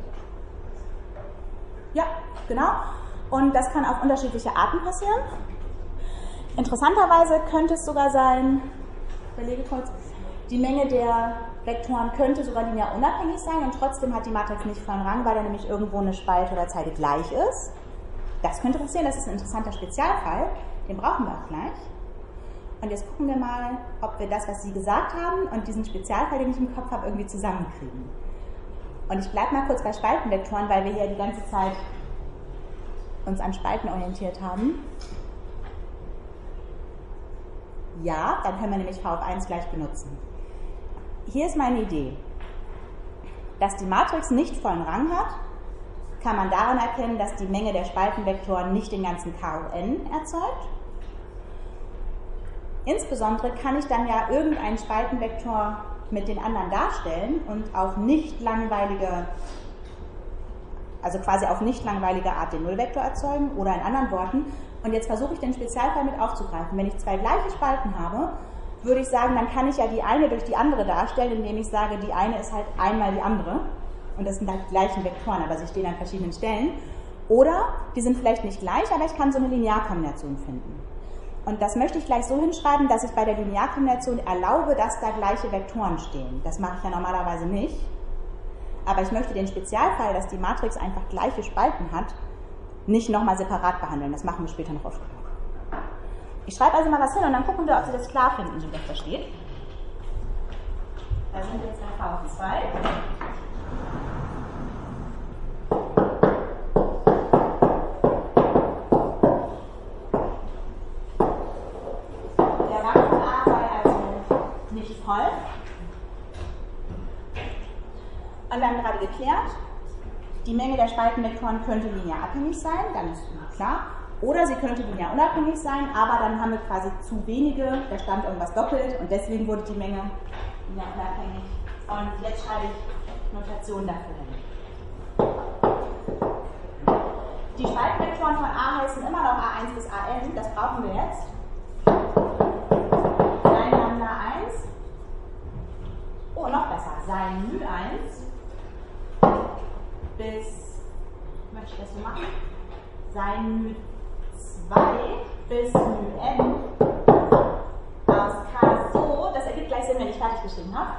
Ja, genau. Und das kann auf unterschiedliche Arten passieren. Interessanterweise könnte es sogar sein, ich überlege kurz, Die Menge der Vektoren könnte sogar linear unabhängig sein und trotzdem hat die Matrix nicht vollen Rang, weil da nämlich irgendwo eine Spalte oder Zeile gleich ist. Das könnte passieren, das ist ein interessanter Spezialfall, den brauchen wir auch gleich. Und jetzt gucken wir mal, ob wir das, was Sie gesagt haben und diesen Spezialfall, den ich im Kopf habe, irgendwie zusammenkriegen. Und ich bleibe mal kurz bei Spaltenvektoren, weil wir hier die ganze Zeit uns an Spalten orientiert haben. Ja, dann können wir nämlich V auf 1 gleich benutzen. Hier ist meine Idee. Dass die Matrix nicht vollen Rang hat, kann man daran erkennen, dass die Menge der Spaltenvektoren nicht den ganzen K hoch n erzeugt. Insbesondere kann ich dann ja irgendeinen Spaltenvektor mit den anderen darstellen und auf nicht langweilige, also quasi auf nicht langweilige Art den Nullvektor erzeugen oder in anderen Worten. Und jetzt versuche ich den Spezialfall mit aufzugreifen. Wenn ich zwei gleiche Spalten habe, würde ich sagen, dann kann ich ja die eine durch die andere darstellen, indem ich sage, die eine ist halt einmal die andere. Und das sind halt die gleichen Vektoren, aber sie stehen an verschiedenen Stellen. Oder die sind vielleicht nicht gleich, aber ich kann so eine Linearkombination finden. Und das möchte ich gleich so hinschreiben, dass ich bei der Linearkombination erlaube, dass da gleiche Vektoren stehen. Das mache ich ja normalerweise nicht. Aber ich möchte den Spezialfall, dass die Matrix einfach gleiche Spalten hat, nicht nochmal separat behandeln. Das machen wir später noch oft genug. Ich schreibe also mal was hin und dann gucken wir, ob Sie das klar finden, so wie das da steht. Da sind wir jetzt bei V auf 2. Und wir haben gerade geklärt, die Menge der Spaltenvektoren könnte linear abhängig sein, ganz klar, oder sie könnte linear unabhängig sein, aber dann haben wir quasi zu wenige, da stand irgendwas doppelt und deswegen wurde die Menge linear unabhängig. Und jetzt schreibe ich Notation dafür hin. Die Spaltenvektoren von A heißen immer noch A1 bis AN, das brauchen wir jetzt. Sein Lambda 1. Oh, noch besser. Sein μ 1 bis, möchte ich das so machen? Sein μ 2 bis μ n aus K so, das ergibt gleich Sinn, wenn ich fertig geschrieben habe,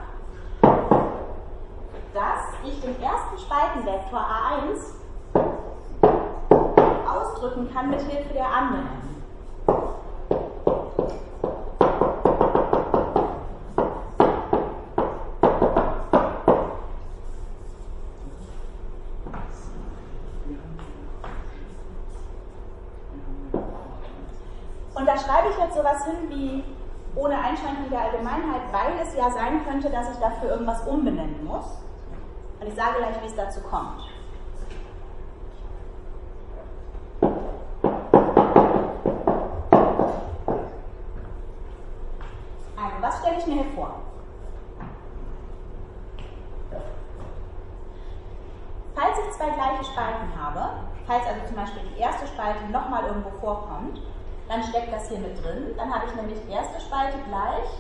dass ich den ersten Spaltenvektor A1 ausdrücken kann mit Hilfe der anderen. Und da schreibe ich jetzt sowas hin wie ohne Einschränkung der Allgemeinheit, weil es ja sein könnte, dass ich dafür irgendwas umbenennen muss. Und ich sage gleich, wie es dazu kommt. Also, was stelle ich mir hier vor? Falls ich zwei gleiche Spalten habe, falls also zum Beispiel die erste Spalte nochmal irgendwo vorkommt, dann steckt das hier mit drin. Dann habe ich nämlich erste Spalte gleich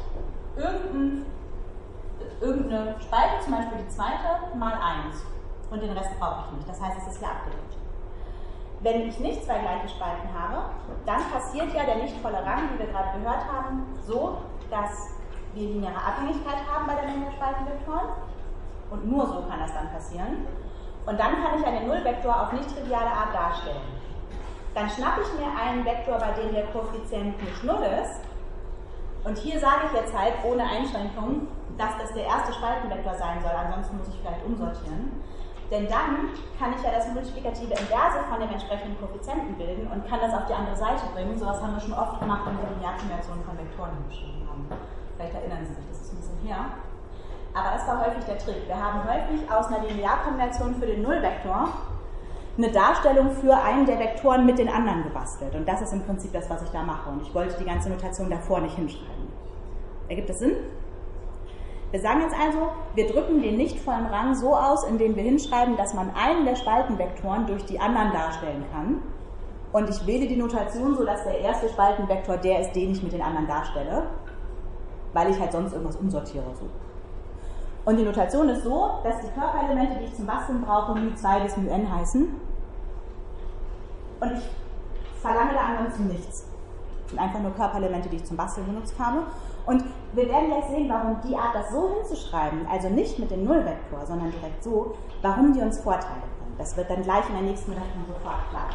irgendeine Spalte, zum Beispiel die zweite, mal 1. Und den Rest brauche ich nicht. Das heißt, es ist hier abgedeckt. Wenn ich nicht zwei gleiche Spalten habe, dann passiert ja der nicht volle Rang, wie wir gerade gehört haben, so, dass wir lineare Abhängigkeit haben bei der Menge der Spaltenvektoren. Und nur so kann das dann passieren. Und dann kann ich ja den Nullvektor auf nicht triviale Art darstellen. Dann schnappe ich mir einen Vektor, bei dem der Koeffizient nicht 0 ist. Und hier sage ich jetzt halt ohne Einschränkung, dass das der erste Spaltenvektor sein soll. Ansonsten muss ich vielleicht umsortieren. Denn dann kann ich ja das multiplikative Inverse von dem entsprechenden Koeffizienten bilden und kann das auf die andere Seite bringen. So was haben wir schon oft gemacht, wenn wir Linearkombinationen von Vektoren geschrieben haben. Vielleicht erinnern Sie sich, das ist ein bisschen her. Aber das war häufig der Trick. Wir haben häufig aus einer Linearkombination für den Nullvektor eine Darstellung für einen der Vektoren mit den anderen gebastelt. Und das ist im Prinzip das, was ich da mache. Und ich wollte die ganze Notation davor nicht hinschreiben. Ergibt das Sinn? Wir sagen jetzt also, wir drücken den nicht vollen Rang so aus, indem wir hinschreiben, dass man einen der Spaltenvektoren durch die anderen darstellen kann. Und ich wähle die Notation so, dass der erste Spaltenvektor der ist, den ich mit den anderen darstelle, weil ich halt sonst irgendwas umsortiere. So. Und die Notation ist so, dass die Körperelemente, die ich zum Basteln brauche, μ2 bis μn heißen. Und ich verlange da ansonsten nichts. Das sind einfach nur Körperelemente, die ich zum Basteln benutzt habe. Und wir werden gleich sehen, warum die Art, das so hinzuschreiben, also nicht mit dem Nullvektor, sondern direkt so, warum die uns Vorteile bringt. Das wird dann gleich in der nächsten Rechnung sofort klar.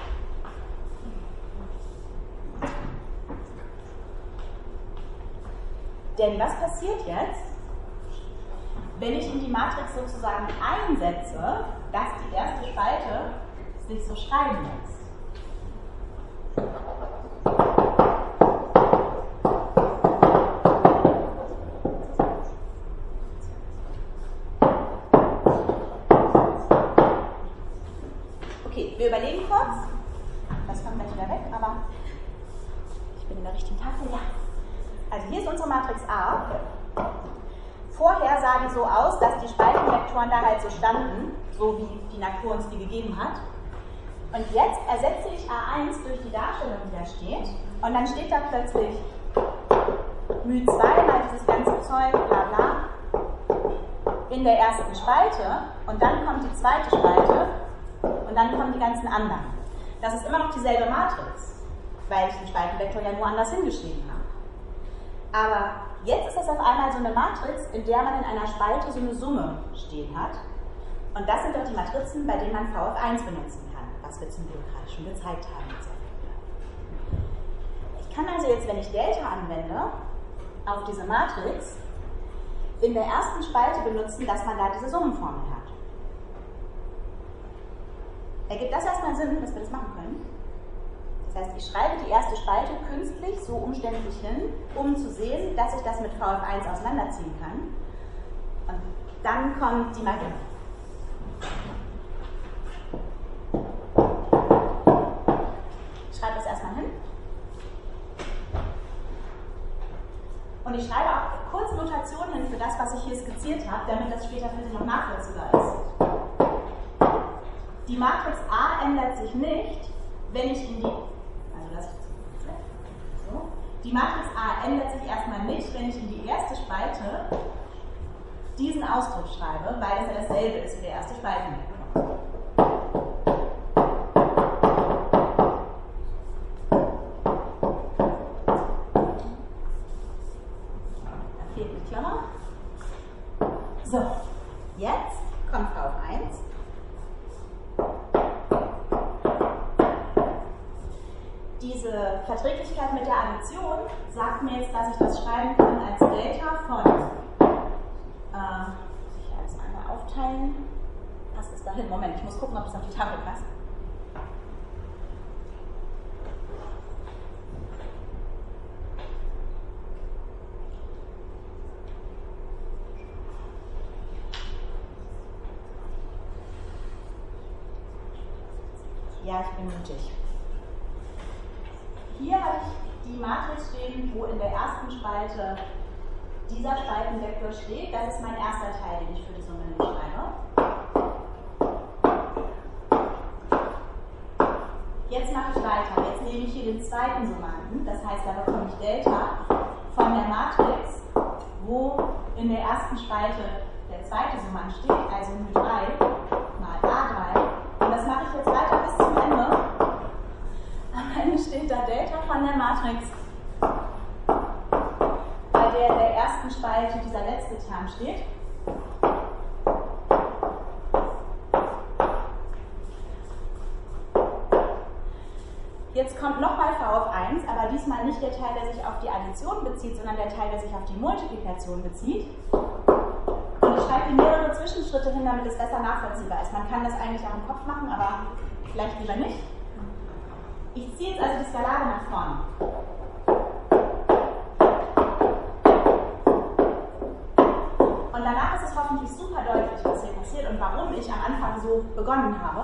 Denn was passiert jetzt, wenn ich in die Matrix sozusagen einsetze, dass die erste Spalte sich so schreiben lässt? Okay, wir überlegen kurz. Das kommt gleich wieder weg, aber ich bin in der richtigen Tafel. Ja. Also hier ist unsere Matrix A. Vorher sah die so aus, dass die Spaltenvektoren da halt so standen, so wie die Natur uns die gegeben hat. Und jetzt ersetze ich A1 durch die Darstellung, die da steht. Und dann steht da plötzlich μ2 mal dieses ganze Zeug, bla bla, in der ersten Spalte. Und dann kommt die zweite Spalte und dann kommen die ganzen anderen. Das ist immer noch dieselbe Matrix, weil ich den Spaltenvektor ja nur anders hingeschrieben habe. Aber jetzt ist das auf einmal so eine Matrix, in der man in einer Spalte so eine Summe stehen hat. Und das sind doch die Matrizen, bei denen man VF1 benutzen kann, was wir zum Glück gerade schon gezeigt haben. Ich kann also jetzt, wenn ich Delta anwende, auf diese Matrix, in der ersten Spalte benutzen, dass man da diese Summenformel hat. Ergibt das erstmal Sinn, dass wir das machen können? Das heißt, ich schreibe die erste Spalte künstlich so umständlich hin, um zu sehen, dass ich das mit VF1 auseinanderziehen kann. Und dann kommt die Magie. Ich schreibe das erstmal hin. Und ich schreibe auch kurz Notationen hin für das, was ich hier skizziert habe, damit das später für Sie noch nachvollziehbar ist. Die Matrix A ändert sich nicht, wenn ich in die... Die Matrix A ändert sich erstmal nicht, wenn ich in die erste Spalte diesen Ausdruck schreibe, weil es ja dasselbe ist wie der erste Spaltenvektor. Da fehlt die Klammer. So, jetzt kommt VF1. Diese Verträglichkeit mit der Addition sagt mir jetzt, dass ich das schreiben kann als Delta von, ich kann es einmal aufteilen, passt es dahin? Moment, ich muss gucken, ob es auf die Tafel passt. Ja, ich bin mutig. Hier habe ich die Matrix stehen, wo in der ersten Spalte dieser Spaltenvektor steht. Das ist mein erster Teil, den ich für die Summe hinschreibe. Jetzt mache ich weiter. Jetzt nehme ich hier den zweiten Summanden. Das heißt, da bekomme ich Delta von der Matrix, wo in der ersten Spalte der zweite Summand steht, also μ3 mal A3. Und das mache ich jetzt weiter bis zum Ende. Am Ende steht da Delta von der Matrix, bei der in der ersten Spalte dieser letzte Term steht. Jetzt kommt nochmal V auf 1, aber diesmal nicht der Teil, der sich auf die Addition bezieht, sondern der Teil, der sich auf die Multiplikation bezieht. Und ich schreibe mehrere Zwischenschritte hin, damit es besser nachvollziehbar ist. Man kann das eigentlich auch im Kopf machen, aber vielleicht lieber nicht. Ich ziehe jetzt also die Skalare nach vorne. Und danach ist es hoffentlich super deutlich, was hier passiert und warum ich am Anfang so begonnen habe.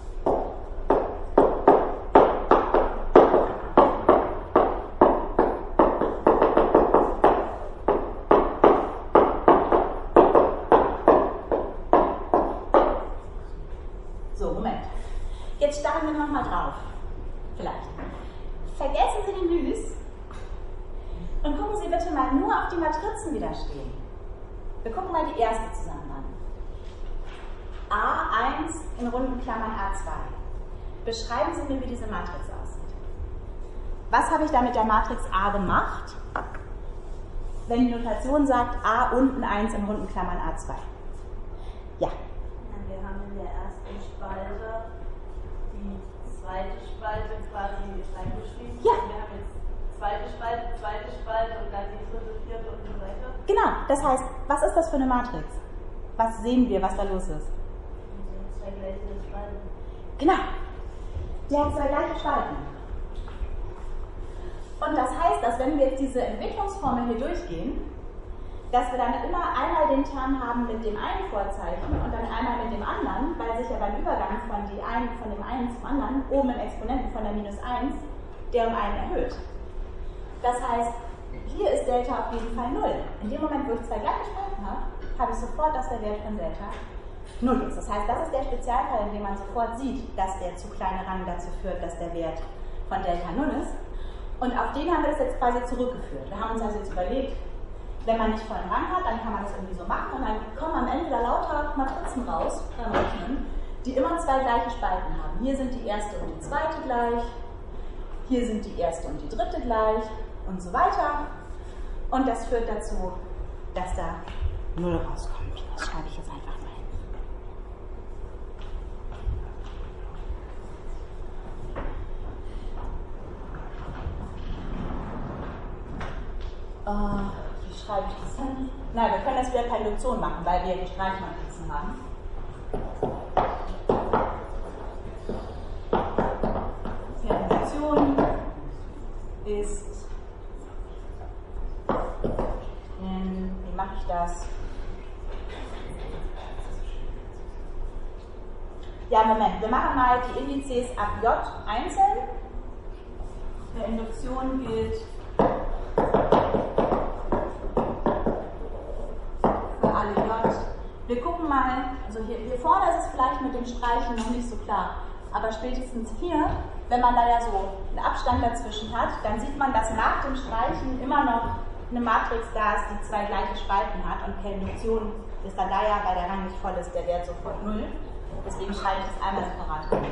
So, Moment. Jetzt starren wir nochmal drauf. Vielleicht. Vergessen Sie den Lys und gucken Sie bitte mal nur auf die Matrizen, die da stehen. Wir gucken mal die erste zusammen an. A1 in runden Klammern A2. Beschreiben Sie mir, wie diese Matrix aussieht. Was habe ich da mit der Matrix A gemacht? Wenn die Notation sagt A unten 1 in runden Klammern A2. Ja. Wir haben in der ersten Spalte die zweite Spalte quasi reingeschrieben. Ja. Wir haben jetzt zweite Spalte und dann die dritte, vierte und so weiter. Genau, das heißt, was ist das für eine Matrix? Was sehen wir, was da los ist? Zwei gleiche Spalten. Genau, die hat zwei gleiche Spalten. Und das heißt, dass wenn wir jetzt diese Entwicklungsformel hier durchgehen, dass wir dann immer einmal den Term haben mit dem einen Vorzeichen und dann einmal mit dem anderen, weil sich ja beim Übergang von dem einen zum anderen oben im Exponenten von der minus 1 der um einen erhöht. Das heißt, hier ist Delta auf jeden Fall 0. In dem Moment, wo ich zwei gleiche Spalten habe ich sofort, dass der Wert von Delta 0 ist. Das heißt, das ist der Spezialfall, in dem man sofort sieht, dass der zu kleine Rang dazu führt, dass der Wert von Delta 0 ist. Und auf den haben wir das jetzt quasi zurückgeführt. Wir haben uns also jetzt überlegt, wenn man nicht vollen Rang hat, dann kann man das irgendwie so machen und dann kommen am Ende da lauter Matrizen raus beim Rechnen, die immer zwei gleiche Spalten haben. Hier sind die erste und die zweite gleich, hier sind die erste und die dritte gleich und so weiter. Und das führt dazu, dass da 0 rauskommt. Das schreibe ich jetzt einfach mal hin. Wie schreibe ich das hin? Nein, wir können das wieder per Induktion machen, weil wir die Streichmatrizen haben. Die Induktion ist, wie mache ich das? Ja, Moment, wir machen mal die Indizes ab J einzeln. Der Induktion gilt für alle J. Wir gucken mal, also hier vorne ist es vielleicht mit dem Streichen noch nicht so klar, aber spätestens hier, wenn man da ja so einen Abstand dazwischen hat, dann sieht man, dass nach dem Streichen immer noch eine Matrix da ist, die zwei gleiche Spalten hat und per Induktion ist dann da ja, weil der Rang nicht voll ist, der Wert sofort 0. Deswegen schreibe ich das einmal separat hin.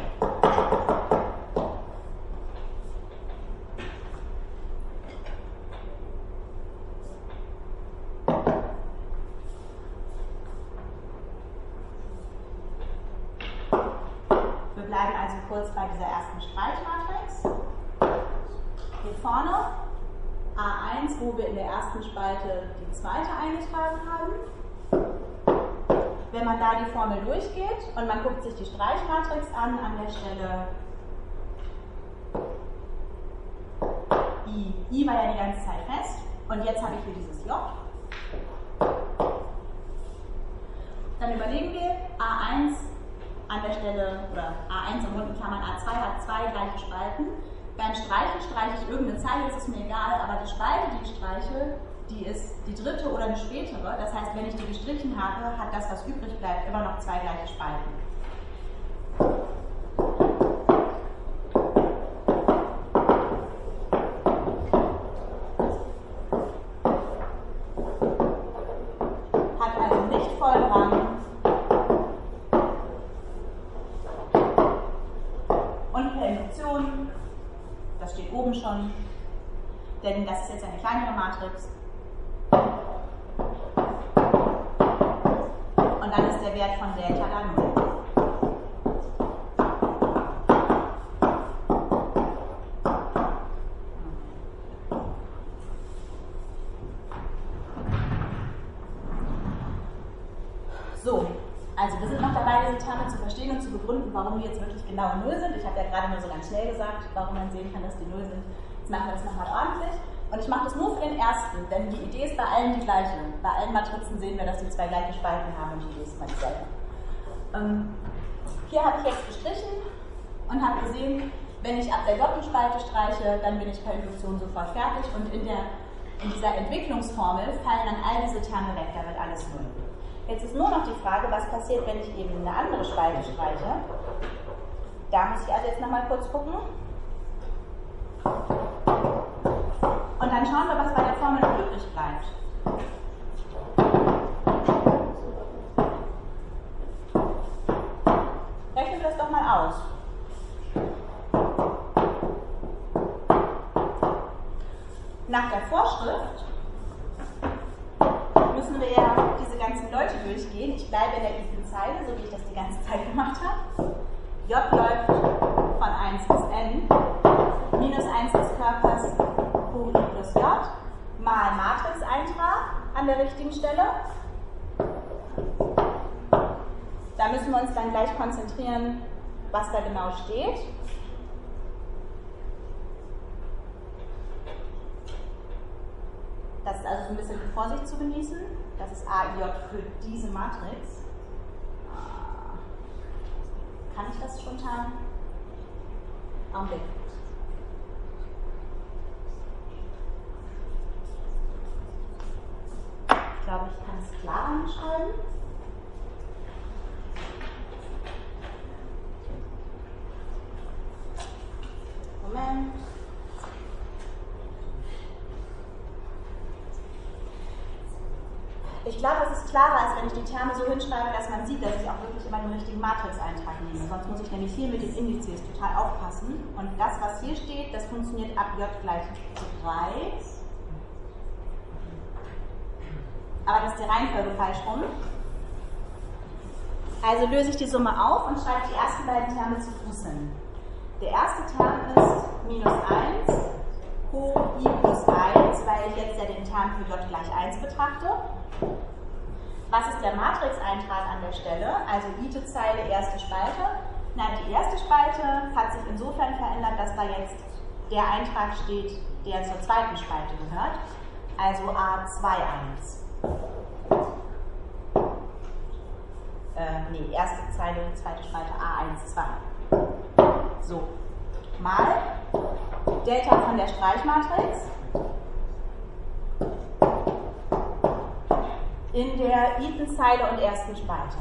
Wir bleiben also kurz bei dieser ersten Streichmatrix. Hier vorne A1, wo wir in der ersten Spalte die zweite eingetragen haben. Wenn man da die Formel durchgeht und man guckt sich die Streichmatrix an der Stelle I. I war ja die ganze Zeit fest und jetzt habe ich hier dieses J. Dann überlegen wir, A1 an der Stelle, oder A1 im runden Klammern A2 hat zwei gleiche Spalten. Beim Streichen streiche ich irgendeine Zeile, das ist mir egal, aber die Spalte, die ich streiche, die ist die dritte oder eine spätere. Das heißt, wenn ich die gestrichen habe, hat das, was übrig bleibt, immer noch zwei gleiche Spalten. Hat also nicht vollen Rang. Und per Induktion, das steht oben schon, denn das ist jetzt eine kleinere Matrix. Und dann ist der Wert von Delta da 0. So, also wir sind noch dabei, diese Terme zu verstehen und zu begründen, warum die jetzt wirklich genau 0 sind. Ich habe ja gerade nur so ganz schnell gesagt, warum man sehen kann, dass die 0 sind. Jetzt machen wir das nochmal ordentlich. Und ich mache das nur für den ersten, denn die Idee ist bei allen die gleiche. Bei allen Matrizen sehen wir, dass die zwei gleiche Spalten haben und die Idee ist immer dieselbe. Hier habe ich jetzt gestrichen und habe gesehen, wenn ich ab der Doppelspalte streiche, dann bin ich per Induktion sofort fertig und in dieser Entwicklungsformel fallen dann all diese Terme weg, da wird alles 0. Jetzt ist nur noch die Frage, was passiert, wenn ich eben eine andere Spalte streiche. Da muss ich also jetzt nochmal kurz gucken. Und dann schauen wir, was bei der Formel noch übrig bleibt. Rechnen wir das doch mal aus. nach der Vorschrift müssen wir ja diese ganzen Leute durchgehen. Ich bleibe in der Iten-Zeile, so wie ich das die ganze Zeit gemacht habe. J läuft von 1 bis n, minus 1 des Körpers hoch I plus J, mal Matrixeintrag an der richtigen Stelle. Da müssen wir uns dann gleich konzentrieren, was da genau steht. Das ist also so ein bisschen mit Vorsicht zu genießen. Das ist AIJ für diese Matrix. Kann ich das spontan? Augenblick. Ich glaube, ich kann es klar anschreiben. Moment. Ich glaube, es ist klarer, als wenn ich die Terme so hinschreibe, dass man sieht, dass ich auch wirklich immer den richtigen Matrixeintrag nehme. Sonst muss ich nämlich hier mit den Indizes total aufpassen. Und das, was hier steht, das funktioniert ab J gleich 3. Aber das ist die Reihenfolge falsch rum. Also löse ich die Summe auf und schreibe die ersten beiden Terme zu Fuß hin. Der erste Term ist minus 1 hoch I plus 1, weil ich jetzt ja den Term für J gleich 1 betrachte. Was ist der Matrixeintrag an der Stelle? Also Ite-Zeile, erste Spalte. Na, die erste Spalte hat sich insofern verändert, dass da jetzt der Eintrag steht, der zur zweiten Spalte gehört. Also A21. Erste Zeile, zweite Spalte A12. So. Mal Delta von der Streichmatrix in der Iten-Zeile und ersten Spalte.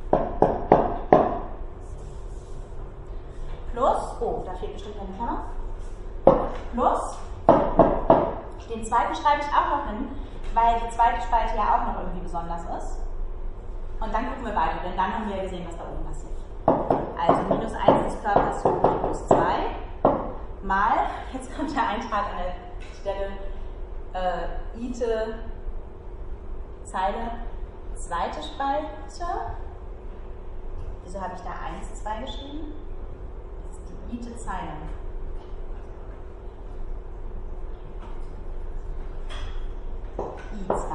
Plus, oh, da fehlt bestimmt eine Klammer. Plus, den zweiten schreibe ich auch noch hin, weil die zweite Spalte ja auch noch irgendwie besonders ist. Und dann gucken wir weiter, denn dann haben wir ja gesehen, was da oben passiert. Also minus 1 des Körpers hoch plus 2 mal, jetzt kommt der Eintrag an der Stelle Ite Zeile, zweite Spalte. Wieso habe ich da 1, 2 geschrieben? Das ist die Ite-Zeile. I2.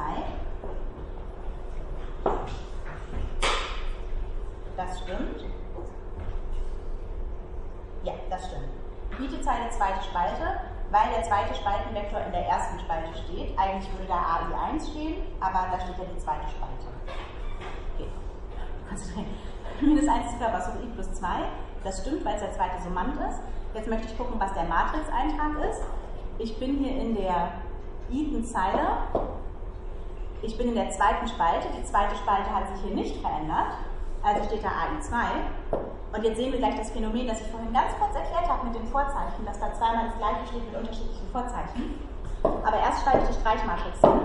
Das stimmt. Ja, das stimmt. Ite-Zeile, zweite Spalte, weil der zweite Spaltenvektor in der ersten Spalte steht. Eigentlich würde da AI1 stehen, aber da steht ja die zweite Spalte. Okay. Minus 1 ist Körper, so I plus 2. Das stimmt, weil es der zweite Summand ist. Jetzt möchte ich gucken, was der Matrixeintrag ist. Ich bin hier in der Iten-Zeile. Ich bin in der zweiten Spalte. Die zweite Spalte hat sich hier nicht verändert. Also steht da AI2. Und jetzt sehen wir gleich das Phänomen, das ich vorhin ganz kurz erklärt habe mit den Vorzeichen, dass da zweimal das gleiche steht mit unterschiedlichen Vorzeichen. Aber erst schreibe ich die Streichmatrix hin.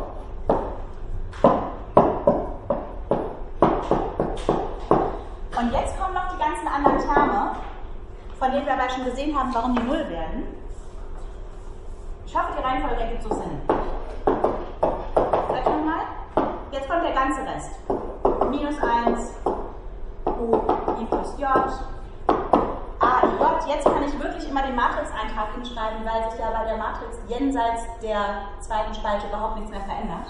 Und jetzt kommen noch die ganzen anderen Terme, von denen wir aber schon gesehen haben, warum die 0 werden. Ich hoffe, die Reihenfolge ergibt so Sinn. Sag ich nochmal. Jetzt kommt der ganze Rest. Minus 1, I plus J, A, I, J. Jetzt kann ich wirklich immer den Matrixeintrag hinschreiben, weil sich ja bei der Matrix jenseits der zweiten Spalte überhaupt nichts mehr verändert.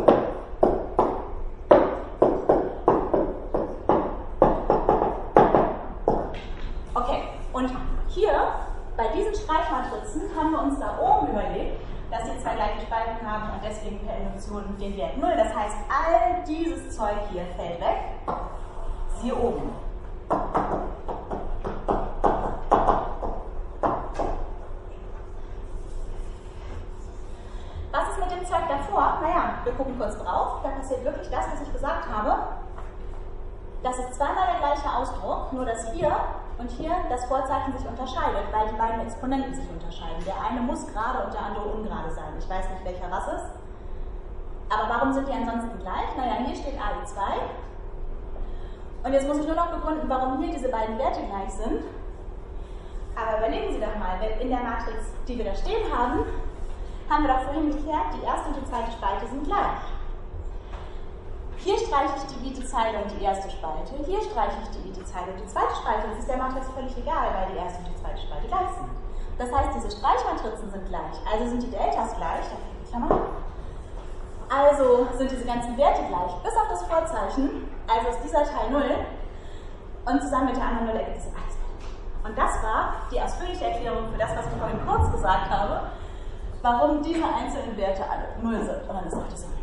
Okay, und hier bei diesen Streichmatrizen haben wir uns da oben überlegt, dass sie zwei gleiche Spalten haben und deswegen per Induktion den Wert 0. Das heißt, all dieses Zeug hier fällt weg. Hier oben. Was ist mit dem Zeug davor? Naja, wir gucken kurz drauf. Da passiert wirklich das, was ich gesagt habe. Das ist zweimal der gleiche Ausdruck, nur dass hier und hier das Vorzeichen sich unterscheidet, weil die beiden Exponenten sich unterscheiden. Der eine muss gerade und der andere ungerade sein. Ich weiß nicht, welcher was ist. Aber warum sind die ansonsten gleich? Naja, hier steht AI2. Und jetzt muss ich nur noch begründen, warum hier diese beiden Werte gleich sind. Aber überlegen Sie doch mal, in der Matrix, die wir da stehen haben, Haben wir doch vorhin geklärt, die erste und die zweite Spalte sind gleich. Hier streiche ich die i-Zeile und die erste Spalte, hier streiche ich die i-Zeile und die zweite Spalte. Das ist der Matrix völlig egal, weil die erste und die zweite Spalte gleich sind. Das heißt, diese Streichmatrizen sind gleich, also sind die Deltas gleich, da fällt die Klammer ab. Also sind diese ganzen Werte gleich, bis auf das Vorzeichen, also ist dieser Teil 0 und zusammen mit der anderen 0 ergibt es 1. Und das war die ausführliche Erklärung für das, was ich vorhin kurz gesagt habe, warum diese einzelnen Werte alle 0 sind. Und dann ist auch das 0.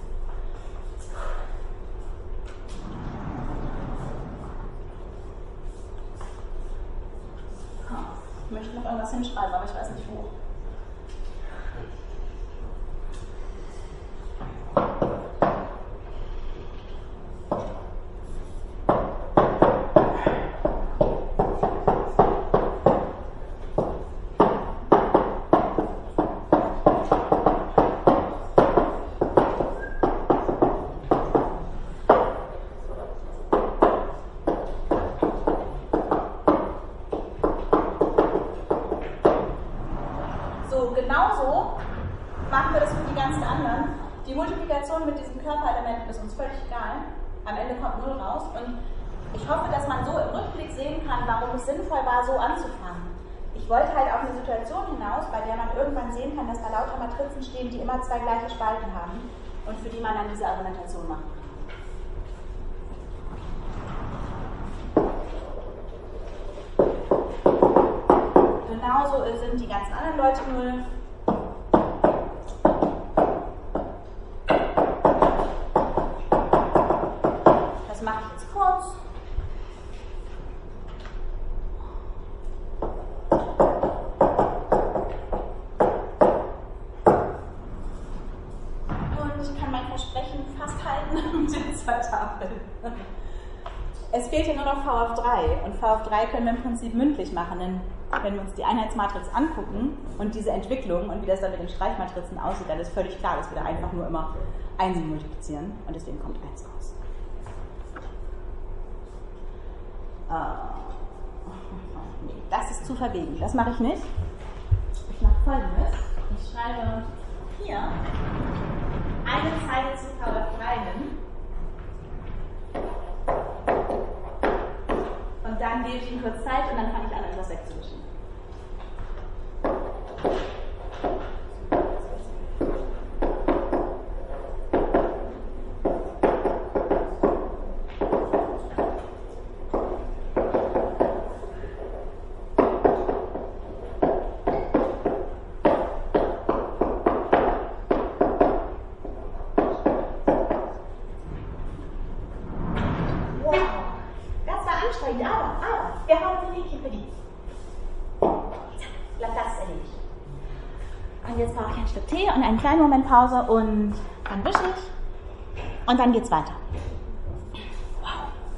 Ich möchte noch irgendwas hinschreiben, aber ich weiß nicht wo. Genauso machen wir das für die ganzen anderen. Die Multiplikation mit diesen Körperelementen ist uns völlig egal. Am Ende kommt 0 raus und ich hoffe, dass man so im Rückblick sehen kann, warum es sinnvoll war, so anzufangen. Ich wollte halt auf eine Situation hinaus, bei der man irgendwann sehen kann, dass da lauter Matrizen stehen, die immer 2 gleiche Spalten haben und für die man dann diese Argumentation machen kann. Genauso sind die ganzen anderen Leute 0. Das mache ich jetzt kurz. Und ich kann mein Versprechen fast halten mit den 2 Tafeln. Es fehlt hier nur noch V auf 3 und V auf 3 können wir im Prinzip mündlich machen, denn wenn wir uns die Einheitsmatrix angucken und diese Entwicklung und wie das dann mit den Streichmatrizen aussieht, dann ist völlig klar, dass wir da einfach nur immer 1 multiplizieren und deswegen kommt 1 raus. Nee, das ist zu verwegen, das mache ich nicht. Ich mache Folgendes. Ich schreibe hier eine Zeile zu V auf 3 hin. Und dann gebe ich ihm kurz Zeit und dann fange ich an, etwas wegzuwischen. Wir haben ein Häkchen für die. Das erledigt. Und jetzt brauche ich ein Stück Tee und einen kleinen Moment Pause und dann wische ich und dann geht's weiter. Wow.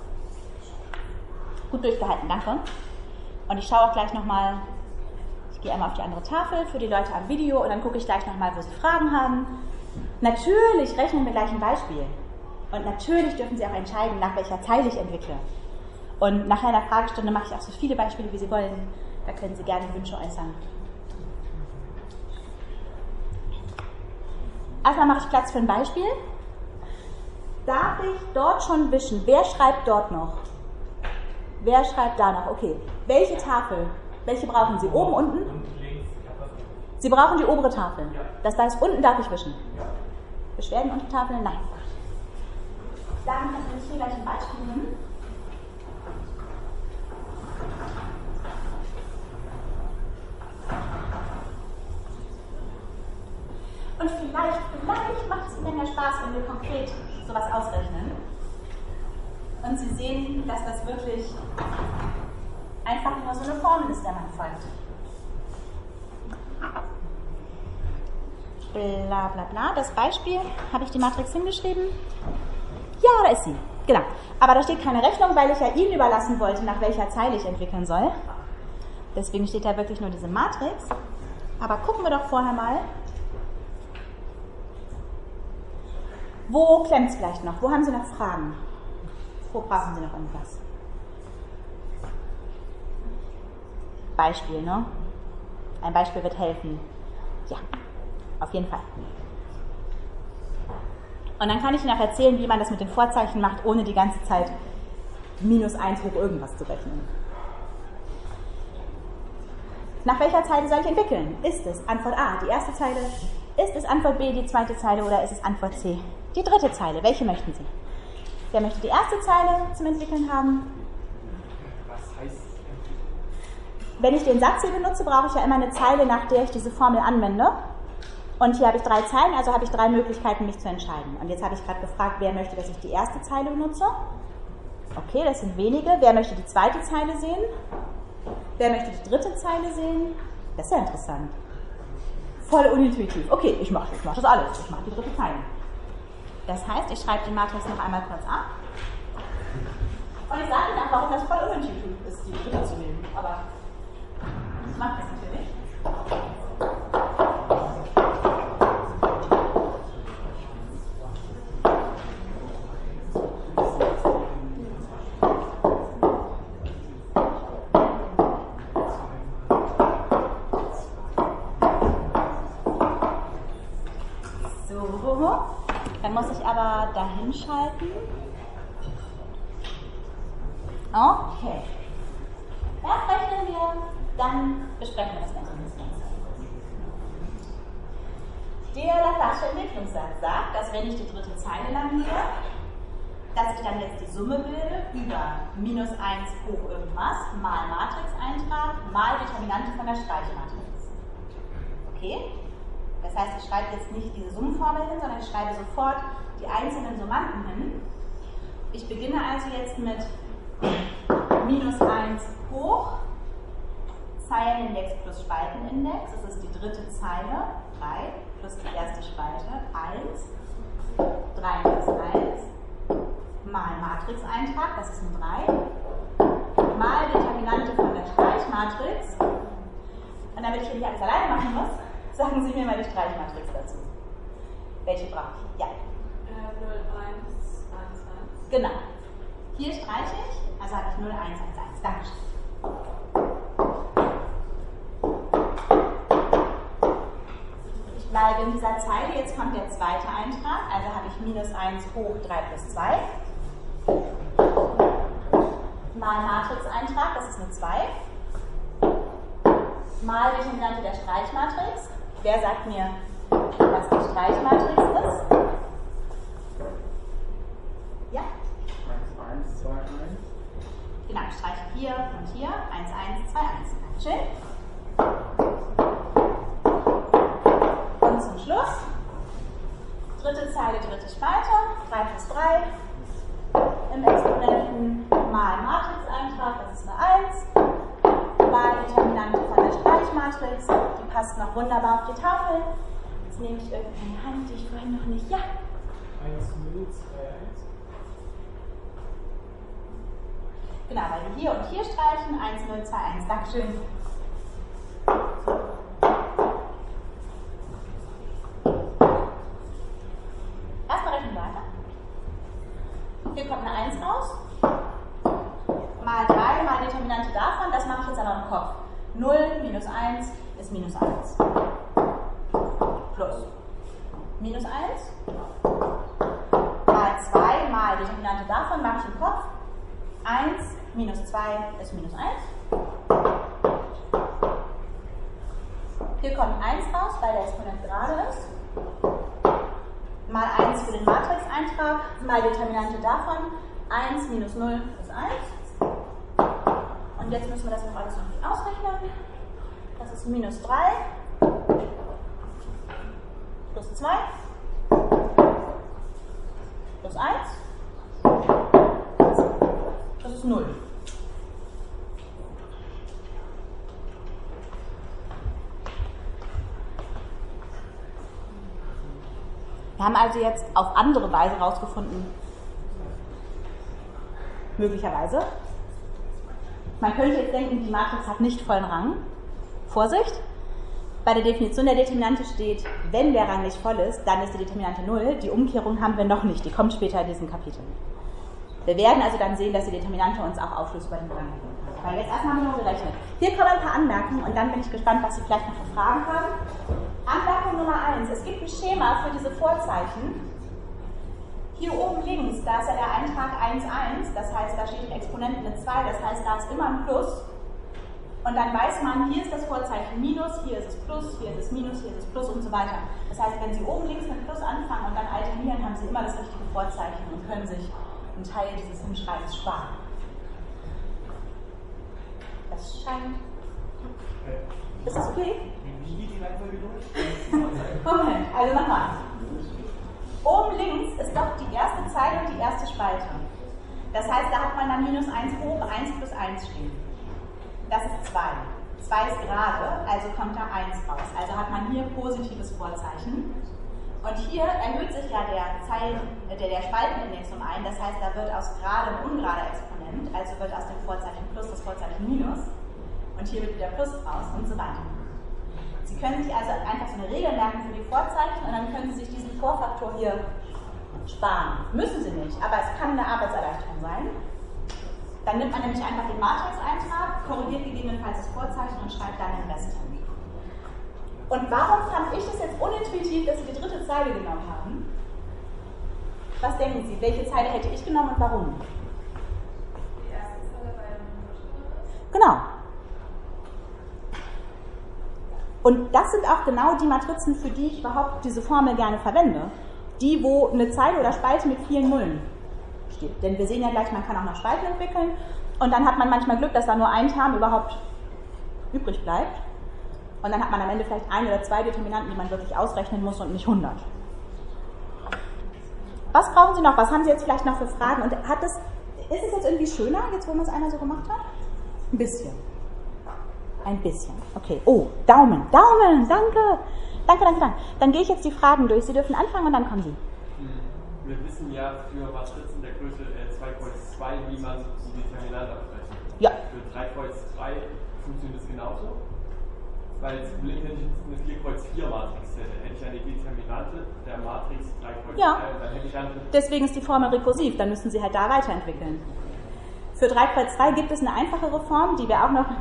Gut durchgehalten, danke. Und ich schaue auch gleich nochmal, ich gehe einmal auf die andere Tafel für die Leute am Video und dann gucke ich gleich nochmal, wo sie Fragen haben. Natürlich rechnen wir gleich ein Beispiel. Und natürlich dürfen Sie auch entscheiden, nach welcher Zeile ich entwickle. Und nach einer Fragestunde mache ich auch so viele Beispiele, wie Sie wollen. Da können Sie gerne Wünsche äußern. Erstmal mache ich Platz für ein Beispiel. Darf ich dort schon wischen? Wer schreibt dort noch? Wer schreibt da noch? Okay. Welche Tafel? Welche brauchen Sie? Oben, unten? Sie brauchen die obere Tafel. Das heißt, unten darf ich wischen. Beschwerden unter Tafeln? Nein. Dann kann ich hier gleich ein Beispiel nehmen. Und vielleicht macht es Ihnen ja Spaß, wenn wir konkret sowas ausrechnen. Und Sie sehen, dass das wirklich einfach nur so eine Formel ist, der man folgt. Bla bla bla. Das Beispiel, habe ich die Matrix hingeschrieben? Ja, da ist sie. Genau. Aber da steht keine Rechnung, weil ich ja Ihnen überlassen wollte, nach welcher Zeile ich entwickeln soll. Deswegen steht da wirklich nur diese Matrix. Aber gucken wir doch vorher mal. Wo klemmt es vielleicht noch? Wo haben Sie noch Fragen? Wo brauchen Sie noch irgendwas? Beispiel, ne? Ein Beispiel wird helfen. Ja. auf jeden Fall. Und dann kann ich Ihnen auch erzählen, wie man das mit den Vorzeichen macht, ohne die ganze Zeit -1 hoch irgendwas zu rechnen. Nach welcher Zeile soll ich entwickeln? Ist es Antwort A, die erste Zeile? Ist es Antwort B, die zweite Zeile? Oder ist es Antwort C, die dritte Zeile? Welche möchten Sie? Wer möchte die erste Zeile zum Entwickeln haben? Was heißt entwickeln? Wenn ich den Satz hier benutze, brauche ich ja immer eine Zeile, nach der ich diese Formel anwende. Und hier habe ich 3 Zeilen, also habe ich 3 Möglichkeiten, mich zu entscheiden. Und jetzt habe ich gerade gefragt, wer möchte, dass ich die erste Zeile benutze? Okay, das sind wenige. Wer möchte die zweite Zeile sehen? Wer möchte die dritte Zeile sehen? Das ist ja interessant. Voll unintuitiv. Okay, ich mache das alles. Ich mache die dritte Zeile. Das heißt, ich schreibe die Matrix noch einmal kurz ab. Und ich sage Ihnen auch, warum das voll unintuitiv ist, die dritte zu nehmen. Aber ich mache das natürlich. Dann muss ich aber dahin schalten. Okay. Erst rechnen wir, dann besprechen wir das Ganze. Der Laplace'sche Entwicklungssatz sagt, dass wenn ich die dritte Zeile lang gehe, dass ich dann jetzt die Summe bilde über -1 hoch irgendwas mal Matrixeintrag mal Determinante von der Streichmatrix. Okay? Das heißt, ich schreibe jetzt nicht diese Summenformel hin, sondern ich schreibe sofort die einzelnen Summanden hin. Ich beginne also jetzt mit -1 hoch, Zeilenindex plus Spaltenindex, das ist die dritte Zeile, 3 plus die erste Spalte, 1, 3 plus 1, mal Matrixeintrag, das ist ein 3, mal Determinante von der Streichmatrix. Und damit ich hier nicht alles alleine machen muss, sagen Sie mir mal die Streichmatrix dazu. Welche brauche ich? Ja. 0, 1, 1, 1. Genau. Hier streiche ich, also habe ich 0, 1, 1, 1. Dankeschön. Ich bleibe in dieser Zeile, jetzt kommt der zweite Eintrag, also habe ich -1 hoch 3 plus 2. Mal Matrixeintrag, das ist eine 2. Mal Determinante der Streichmatrix. Wer sagt mir, was die Streichmatrix ist? Ja? 1, 1, 2, 1. Genau, ich streiche hier und hier. 1, 1, 2, 1. Schön. Und zum Schluss, dritte Zeile, dritte Spalte, 3 plus 3. Im Exponenten mal Matrixeintrag, das ist eine 1. Mal Determinante von der Streichmatrix, die passt noch wunderbar auf die Tafel. Jetzt nehme ich irgendeine Hand, die ich vorhin noch nicht. Ja? 1, 0, 2, 1. Genau, weil wir hier und hier streichen. 1, 0, 2, 1. Dankeschön. Erstmal rechnen wir weiter. Hier kommt eine 1 raus. Mal 3 mal Determinante davon, das mache ich jetzt aber im Kopf. 0 minus 1 ist minus 1. Plus. Minus 1 mal 2 mal Determinante davon mache ich im Kopf. 1 minus 2 ist minus 1. Hier kommt 1 raus, weil der Exponent gerade ist. Mal 1 für den Matrixeintrag, mal Determinante davon. 1 minus 0 ist 1. Und jetzt müssen wir das noch alles noch ausrechnen. Das ist minus 3 plus 2 plus 1. Das ist 0. Wir haben also jetzt auf andere Weise herausgefunden, möglicherweise. Man könnte jetzt denken, die Matrix hat nicht vollen Rang. Vorsicht! Bei der Definition der Determinante steht, wenn der Rang nicht voll ist, dann ist die Determinante 0. Die Umkehrung haben wir noch nicht, die kommt später in diesem Kapitel. Wir werden also dann sehen, dass die Determinante uns auch Aufschluss über den Rang geben kann. Weil jetzt erstmal haben wir nur gerechnet. Hier kommen ein paar Anmerkungen und dann bin ich gespannt, was Sie vielleicht noch für Fragen haben. Anmerkung Nummer 1. Es Schema für diese Vorzeichen. Hier oben links, da ist ja der Eintrag 1, 1, das heißt, da steht im Exponenten eine 2, das heißt, da ist immer ein Plus. Und dann weiß man, hier ist das Vorzeichen Minus, hier ist es Plus, hier ist es Minus, hier ist es Plus und so weiter. Das heißt, wenn Sie oben links mit Plus anfangen und dann alternieren, haben Sie immer das richtige Vorzeichen und können sich einen Teil dieses Hinschreibens sparen. Das scheint... Ist das okay? Wie geht die Reihenfolge durch? Moment, also nochmal. Oben links ist doch die erste Zeile und die erste Spalte. Das heißt, da hat man dann minus 1 hoch, 1 plus 1 stehen. Das ist 2. 2 ist gerade, also kommt da 1 raus. Also hat man hier positives Vorzeichen. Und hier erhöht sich ja der Spaltenindex um 1. Das heißt, da wird aus gerade ein ungerader Exponent, also wird aus dem Vorzeichen Plus das Vorzeichen Minus. Und hier wird wieder Plus raus und so weiter. Sie können sich also einfach so eine Regel merken für die Vorzeichen und dann können Sie sich diesen Vorfaktor hier sparen. Müssen Sie nicht, aber es kann eine Arbeitserleichterung sein. Dann nimmt man nämlich einfach den Matrix-Eintrag, korrigiert gegebenenfalls das Vorzeichen und schreibt dann den Rest hin. Und warum fand ich das jetzt unintuitiv, dass Sie die dritte Zeile genommen haben? Was denken Sie? Welche Zeile hätte ich genommen und warum? Die erste Zeile bei dem Nullstelle. Genau. Und das sind auch genau die Matrizen, für die ich überhaupt diese Formel gerne verwende. Die, wo eine Zeile oder Spalte mit vielen Nullen steht. Denn wir sehen ja gleich, man kann auch noch Spalten entwickeln. Und dann hat man manchmal Glück, dass da nur ein Term überhaupt übrig bleibt. Und dann hat man am Ende vielleicht 1 oder 2 Determinanten, die man wirklich ausrechnen muss und nicht 100. Was brauchen Sie noch? Was haben Sie jetzt vielleicht noch für Fragen? Und ist es jetzt irgendwie schöner, jetzt wo man es einmal so gemacht hat? Ein bisschen. Ein bisschen. Okay. Oh, Daumen. Daumen, danke. Danke. Dann gehe ich jetzt die Fragen durch. Sie dürfen anfangen und dann kommen Sie. Wir wissen ja für Matrizen der Größe 2 Kreuz 2, wie man die Determinante abrechnet. Ja. Für 3 Kreuz 3 funktioniert das genauso. Weil das Problem, wenn ich eine 4 Kreuz 4 Matrix hätte ich eine Determinante der Matrix 3 Kreuz 3 und dann hätte ich eine... Deswegen ist die Formel rekursiv, dann müssen Sie halt da weiterentwickeln. Für 3 Kreuz 3 gibt es eine einfachere Form, die wir auch noch...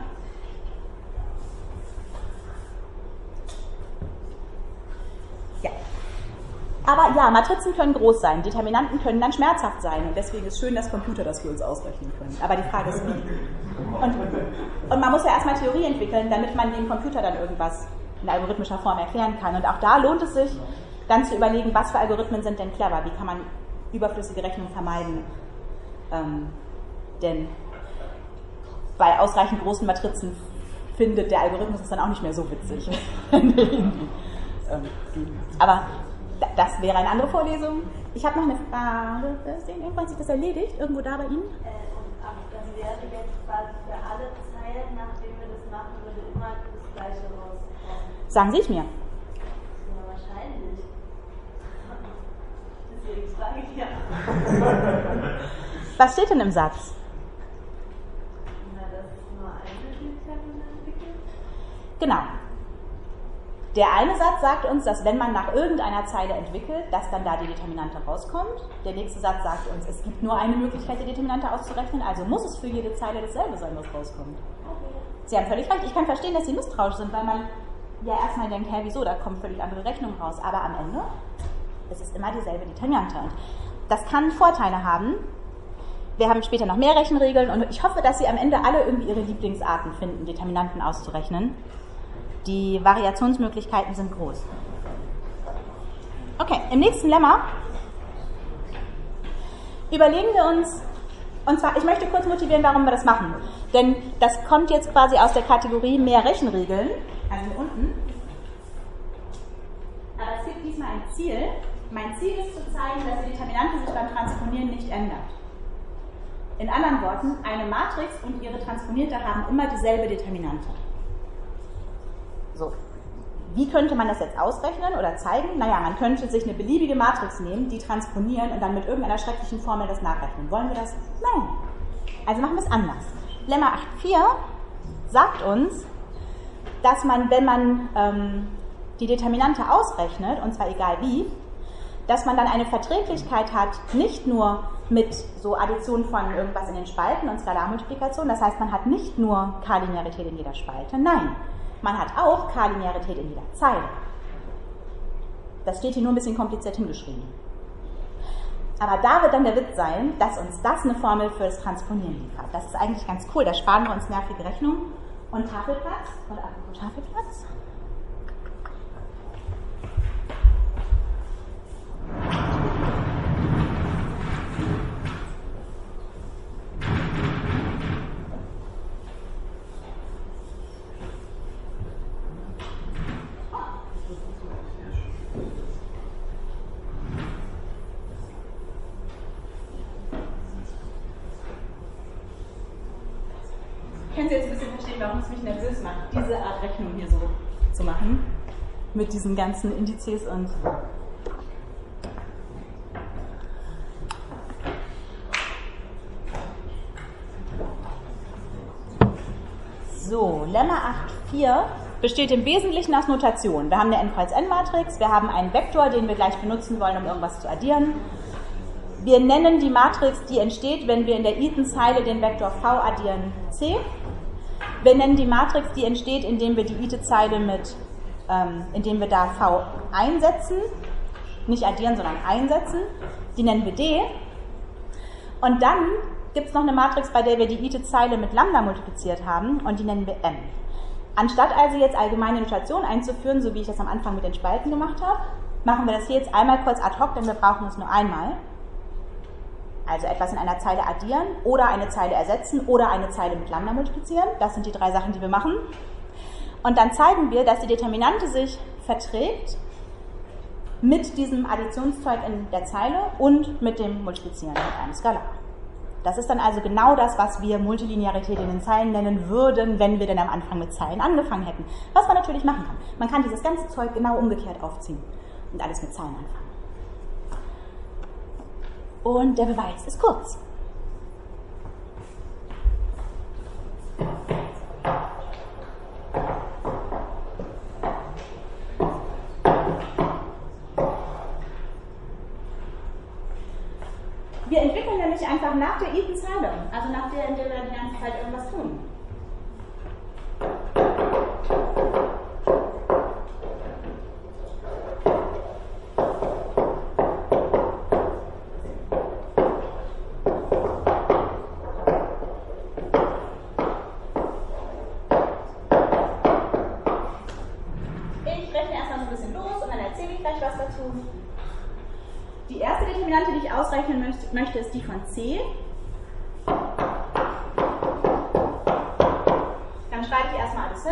Ja. Aber ja, Matrizen können groß sein, Determinanten können dann schmerzhaft sein und deswegen ist es schön, dass Computer das für uns ausrechnen können. Aber die Frage ist wie. Und man muss ja erstmal Theorie entwickeln, damit man dem Computer dann irgendwas in algorithmischer Form erklären kann. Und auch da lohnt es sich, dann zu überlegen, was für Algorithmen sind denn clever, wie kann man überflüssige Rechnungen vermeiden. Denn bei ausreichend großen Matrizen findet der Algorithmus es dann auch nicht mehr so witzig. Aber das wäre eine andere Vorlesung. Ich habe noch eine Frage. Irgendwann hat sich das erledigt? Irgendwo da bei Ihnen? Das wäre jetzt quasi für alle Zeilen, nachdem wir das machen, würde immer das Gleiche rauskommen. Sagen Sie es mir. Ja, wahrscheinlich. Deswegen frage ich ja. Was steht denn im Satz? Na, dass nur eine Determinante entwickelt. Genau. Der eine Satz sagt uns, dass wenn man nach irgendeiner Zeile entwickelt, dass dann da die Determinante rauskommt. Der nächste Satz sagt uns, es gibt nur eine Möglichkeit, die Determinante auszurechnen, also muss es für jede Zeile dasselbe sein, was rauskommt. Sie haben völlig recht. Ich kann verstehen, dass Sie misstrauisch sind, weil man ja erstmal denkt, hä, wieso, da kommt völlig andere Rechnung raus. Aber am Ende ist es immer dieselbe Determinante. Und das kann Vorteile haben. Wir haben später noch mehr Rechenregeln und ich hoffe, dass Sie am Ende alle irgendwie Ihre Lieblingsarten finden, Determinanten auszurechnen. Die Variationsmöglichkeiten sind groß. Okay, im nächsten Lemma überlegen wir uns, und zwar, ich möchte kurz motivieren, warum wir das machen. Denn das kommt jetzt quasi aus der Kategorie mehr Rechenregeln, also unten. Aber es gibt diesmal ein Ziel. Mein Ziel ist zu zeigen, dass die Determinante sich beim Transponieren nicht ändert. In anderen Worten, eine Matrix und ihre Transponierte haben immer dieselbe Determinante. So, wie könnte man das jetzt ausrechnen oder zeigen? Naja, man könnte sich eine beliebige Matrix nehmen, die transponieren und dann mit irgendeiner schrecklichen Formel das nachrechnen. Wollen wir das? Nein. Also machen wir es anders. Lemma 8.4 sagt uns, dass man, wenn man die Determinante ausrechnet, und zwar egal wie, dass man dann eine Verträglichkeit hat, nicht nur mit so Addition von irgendwas in den Spalten und Skalarmultiplikation, das heißt, man hat nicht nur K-Linearität in jeder Spalte, nein. Man hat auch K-Linearität in jeder Zeile. Das steht hier nur ein bisschen kompliziert hingeschrieben. Aber da wird dann der Witz sein, dass uns das eine Formel für das Transponieren liefert. Das ist eigentlich ganz cool, da sparen wir uns nervige Rechnungen und Tafelplatz. Und apropos Tafelplatz. Können Sie jetzt ein bisschen verstehen, warum es mich nervös macht, diese Art Rechnung hier so zu machen, mit diesen ganzen Indizes und so, Lemma 8.4 besteht im Wesentlichen aus Notation. Wir haben eine N-Kreuz-N-Matrix, wir haben einen Vektor, den wir gleich benutzen wollen, um irgendwas zu addieren. Wir nennen die Matrix, die entsteht, wenn wir in der iten Zeile den Vektor v addieren, C. Wir nennen die Matrix, die entsteht, indem wir die ite Zeile indem wir da v einsetzen, nicht addieren, sondern einsetzen, die nennen wir D. Und dann gibt es noch eine Matrix, bei der wir die ite Zeile mit Lambda multipliziert haben, und die nennen wir M. Anstatt also jetzt allgemeine Notation einzuführen, so wie ich das am Anfang mit den Spalten gemacht habe, machen wir das hier jetzt einmal kurz ad hoc, denn wir brauchen es nur einmal. Also etwas in einer Zeile addieren oder eine Zeile ersetzen oder eine Zeile mit Lambda multiplizieren. Das sind die drei Sachen, die wir machen. Und dann zeigen wir, dass die Determinante sich verträgt mit diesem Additionszeug in der Zeile und mit dem Multiplizieren mit einem Skalar. Das ist dann also genau das, was wir Multilinearität in den Zeilen nennen würden, wenn wir denn am Anfang mit Zeilen angefangen hätten. Was man natürlich machen kann. Man kann dieses ganze Zeug genau umgekehrt aufziehen und alles mit Zeilen anfangen. Und der Beweis ist kurz. Wir entwickeln nämlich einfach nach der iten Zeile, also nach der, in der wir die ganze Zeit irgendwas tun. Die erste Determinante, die ich ausrechnen möchte, ist die von C. Dann schreibe ich erstmal alles hin.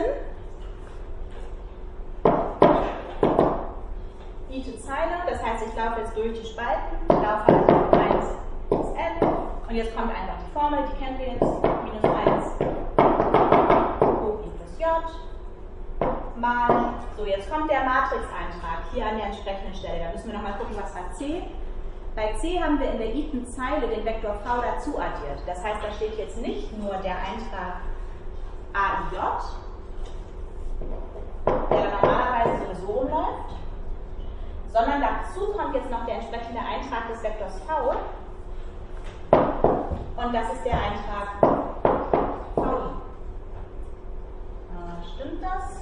Ite Zeile, das heißt, ich laufe jetzt durch die Spalten, ich laufe also 1 bis n und jetzt kommt einfach die Formel, die kennen wir jetzt, minus 1 hoch I plus J mal, so jetzt kommt der Matrix-Eintrag hier an der entsprechenden Stelle. Da müssen wir nochmal gucken, was war C. Bei C haben wir in der iten Zeile den Vektor v dazu addiert. Das heißt, da steht jetzt nicht nur der Eintrag AIJ, der normalerweise sowieso rumläuft, sondern dazu kommt jetzt noch der entsprechende Eintrag des Vektors v und das ist der Eintrag VI. Stimmt das?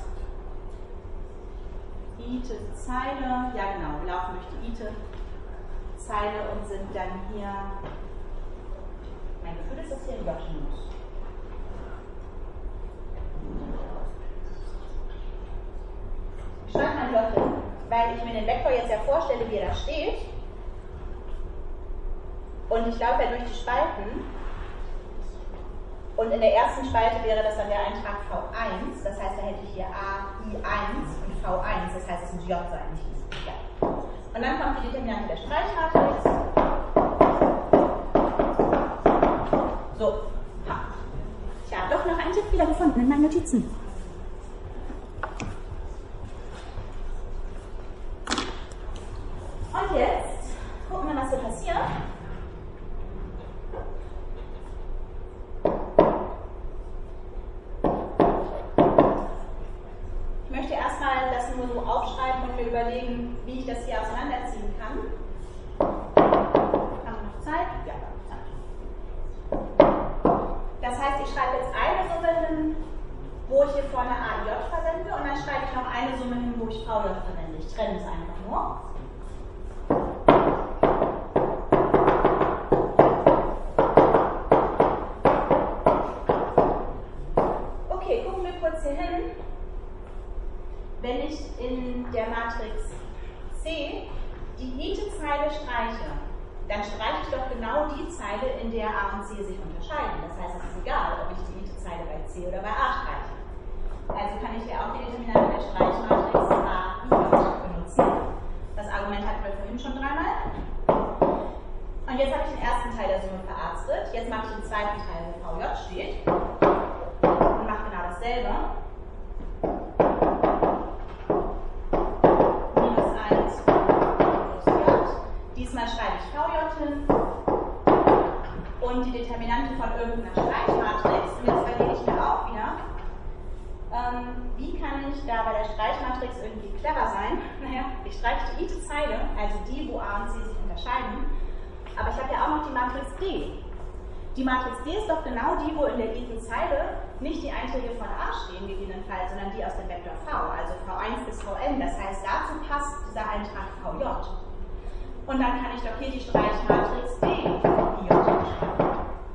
Ite Zeile, ja genau, wir laufen durch die Ite Zeile und sind dann hier, mein Gefühl ist, dass hier ein J muss. Ich schreibe mal J hin, weil ich mir den Vektor jetzt ja vorstelle, wie er da steht. Und ich laufe ja durch die Spalten. Und in der ersten Spalte wäre das dann der Eintrag V1, das heißt, da hätte ich hier AI1 und V1, das heißt, es muss J sein, nicht I. Ja. Und dann kommt die Determinante der Streichmatrix. So, ich habe doch noch einen Tipp wieder gefunden in meinen Notizen. Und jetzt gucken wir, was hier passiert. Ich möchte erstmal das nur so aufschreiben und mir überlegen, wie ich das hier auseinanderziehen kann. Haben wir noch Zeit? Ja, Zeit. Das heißt, ich schreibe jetzt eine Summe hin, wo ich hier vorne AJ verwende, und dann schreibe ich noch eine Summe hin, wo ich VJ verwende. Ich trenne es einfach nur. Okay, gucken wir kurz hier hin. Wenn ich in der Matrix C die ite-Zeile streiche, dann streiche ich doch genau die Zeile, in der A und C sich unterscheiden. Das heißt, es ist egal, ob ich die ite-Zeile bei C oder bei A streiche. Also kann ich ja auch die Determinante der Streichmatrix A benutzen. Das Argument hatten wir vorhin schon dreimal. Und jetzt habe ich den ersten Teil der Summe verarztet. Jetzt mache ich den zweiten Teil, wo VJ steht. Und mache genau dasselbe. Minus 1 plus J. Diesmal schreibe ich VJ hin. Und die Determinante von irgendeiner Streichmatrix. Und jetzt überlege ich mir auch wieder, wie kann ich da bei der Streichmatrix irgendwie clever sein? Naja, ich streiche die ite-Zeile, also die, wo A und C sich unterscheiden, aber ich habe ja auch noch die Matrix D. Die Matrix D ist doch genau die, wo in der ite-Zeile nicht die Einträge von A stehen, gegebenenfalls, sondern die aus dem Vektor V, also V1 bis Vn. Das heißt, dazu passt dieser Eintrag VJ. Und dann kann ich doch hier die Streichmatrix D schreiben.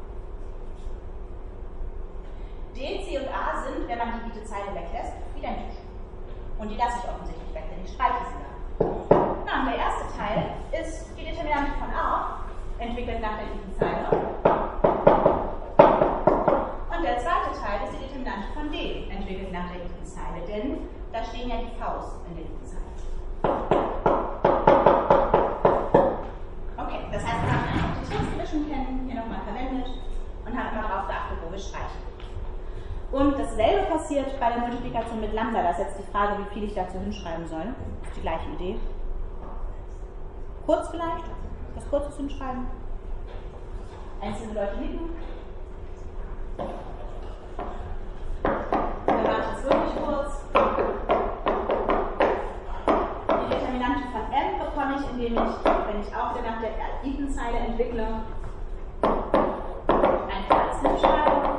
D, C und A sind, wenn man die ite-Zeile weglässt, identisch. Und die lasse ich offensichtlich weg, denn ich streiche sie da. Na, und der erste Teil ist die Determinante von A, entwickelt nach der ite-Zeile. Und der zweite Teil ist die Determinante von D, entwickelt nach der ite-Zeile, denn da stehen ja die Vs in der ite-Zeile. Okay, das heißt, wir haben einfach die Textmischen kennen, hier nochmal verwendet und haben immer darauf geachtet, wo wir streichen. Und dasselbe passiert bei der Multiplikation mit Lambda. Das ist jetzt die Frage, wie viel ich dazu hinschreiben soll. Das ist die gleiche Idee. Kurz vielleicht? Was Kurzes hinschreiben? Einzelne Leute nicken. Wir machen es wirklich kurz. Die Determinante von M bekomme ich, indem ich, wenn ich auch wieder nach der iten-Zeile entwickle, einfach alles hinschreibe.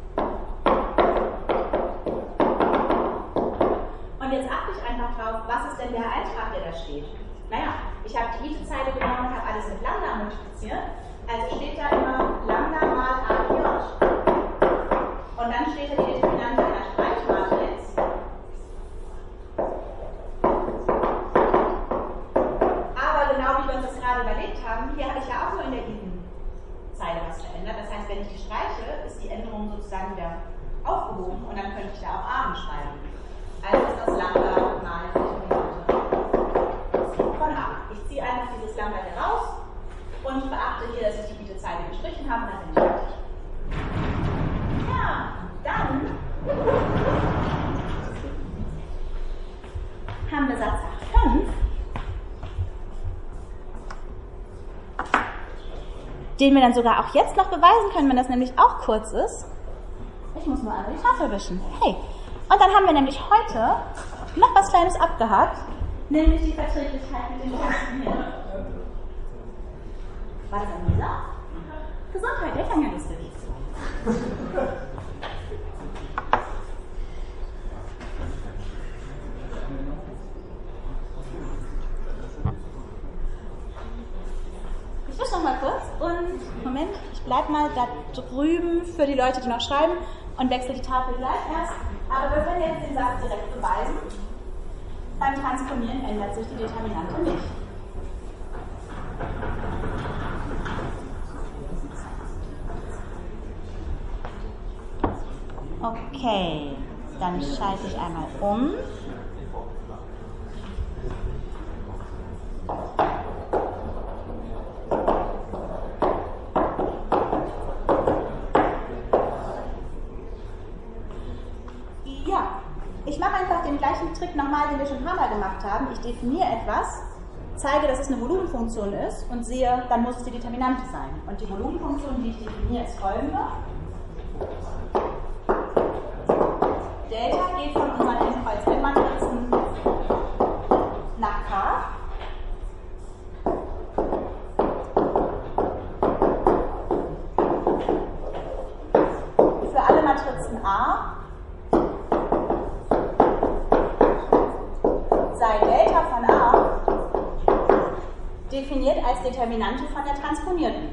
Jetzt achte ich einfach drauf, was ist denn der Eintrag, der da steht. Naja, ich habe die ite-Zeile genommen und habe alles mit Lambda multipliziert. Also steht da immer Lambda mal AJ. Und dann steht da die Determinante einer Streichmatrix. Aber genau wie wir uns das gerade überlegt haben, hier habe ich ja auch nur in der iten-Zeile was verändert. Das heißt, wenn ich die streiche, ist die Änderung sozusagen wieder aufgehoben und dann könnte ich da auch A schreiben. Also ist das Lambda mal Determinante von A. Ich ziehe einfach dieses Lambda hier raus und beachte hier, dass ich die ite-Zeile gestrichen habe und dann bin ich fertig. Ja, dann haben wir Satz 8.5, den wir dann sogar auch jetzt noch beweisen können, wenn das nämlich auch kurz ist. Ich muss nur einmal die Tafel wischen. Hey! Und dann haben wir nämlich heute noch was Kleines abgehakt, nämlich die Verträglichkeit mit den Texten hier. War das ein Lisa? Gesundheit, der kann ja lustig. Ich wische noch mal kurz und, Moment, ich bleib mal da drüben für die Leute, die noch schreiben und wechsle die Tafel gleich erst. Aber wir können jetzt den Satz direkt beweisen. Beim Transponieren ändert sich die Determinante nicht. Okay, dann schalte ich einmal um. Ich mache einfach den gleichen Trick nochmal, den wir schon ein paar Mal gemacht haben. Ich definiere etwas, zeige, dass es eine Volumenfunktion ist und sehe, dann muss es die Determinante sein. Und die Volumenfunktion, die ich definiere, ist folgende. Delta geht von unseren N-Kreuz-N-Matrizen nach K. Für alle Matrizen A sei Delta von definiert als Determinante von der transponierten.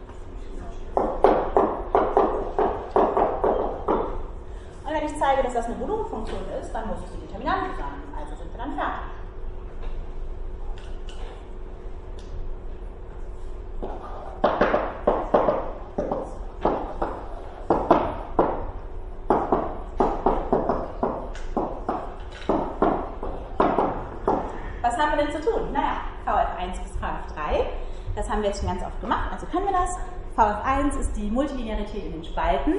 Und wenn ich zeige, dass das eine Volumenfunktion ist, dann muss es die Determinante sein. Also sind wir dann fertig. Was haben wir denn zu tun? Naja, VF1 bis VF3, das haben wir jetzt schon ganz oft gemacht, also können wir das. VF1 ist die Multilinearität in den Spalten.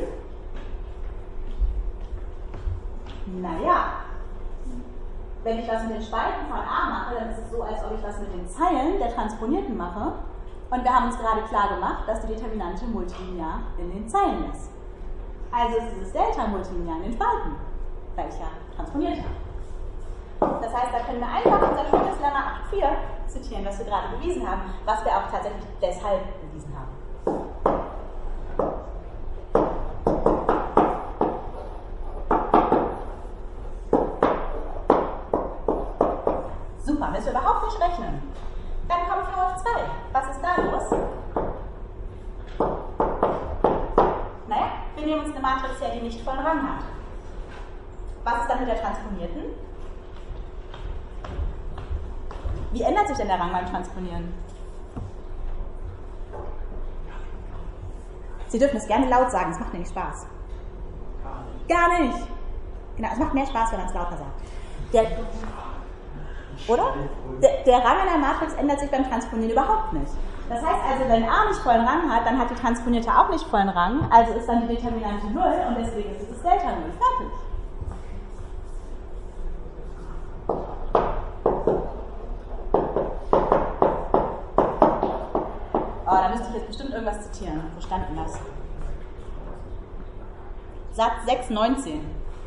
Naja, wenn ich was mit den Spalten von A mache, dann ist es so, als ob ich was mit den Zeilen der Transponierten mache. Und wir haben uns gerade klar gemacht, dass die Determinante multilinear in den Zeilen ist. Also ist dieses Delta multilinear in den Spalten, weil ich ja transponiert habe. Das heißt, da können wir einfach unser schönes Lemma 8,4 zitieren, was wir gerade bewiesen haben, was wir auch tatsächlich deshalb bewiesen haben. Super, müssen wir überhaupt nicht rechnen. Dann kommt VF2. Was ist da los? Naja, wir nehmen uns eine Matrix her, die nicht vollen Rang hat. Was ist dann mit der Transponierten? Wie ändert sich denn der Rang beim Transponieren? Sie dürfen es gerne laut sagen, es macht nämlich Spaß. Gar nicht. Genau, es macht mehr Spaß, wenn man es lauter sagt. Der Rang in der Matrix ändert sich beim Transponieren überhaupt nicht. Das heißt also, wenn A nicht vollen Rang hat, dann hat die Transponierte auch nicht vollen Rang, also ist dann die Determinante 0 und deswegen ist dieses Delta 0. Fertig. Oh, da müsste ich jetzt bestimmt irgendwas zitieren. Wo stand denn das? Satz 6,19.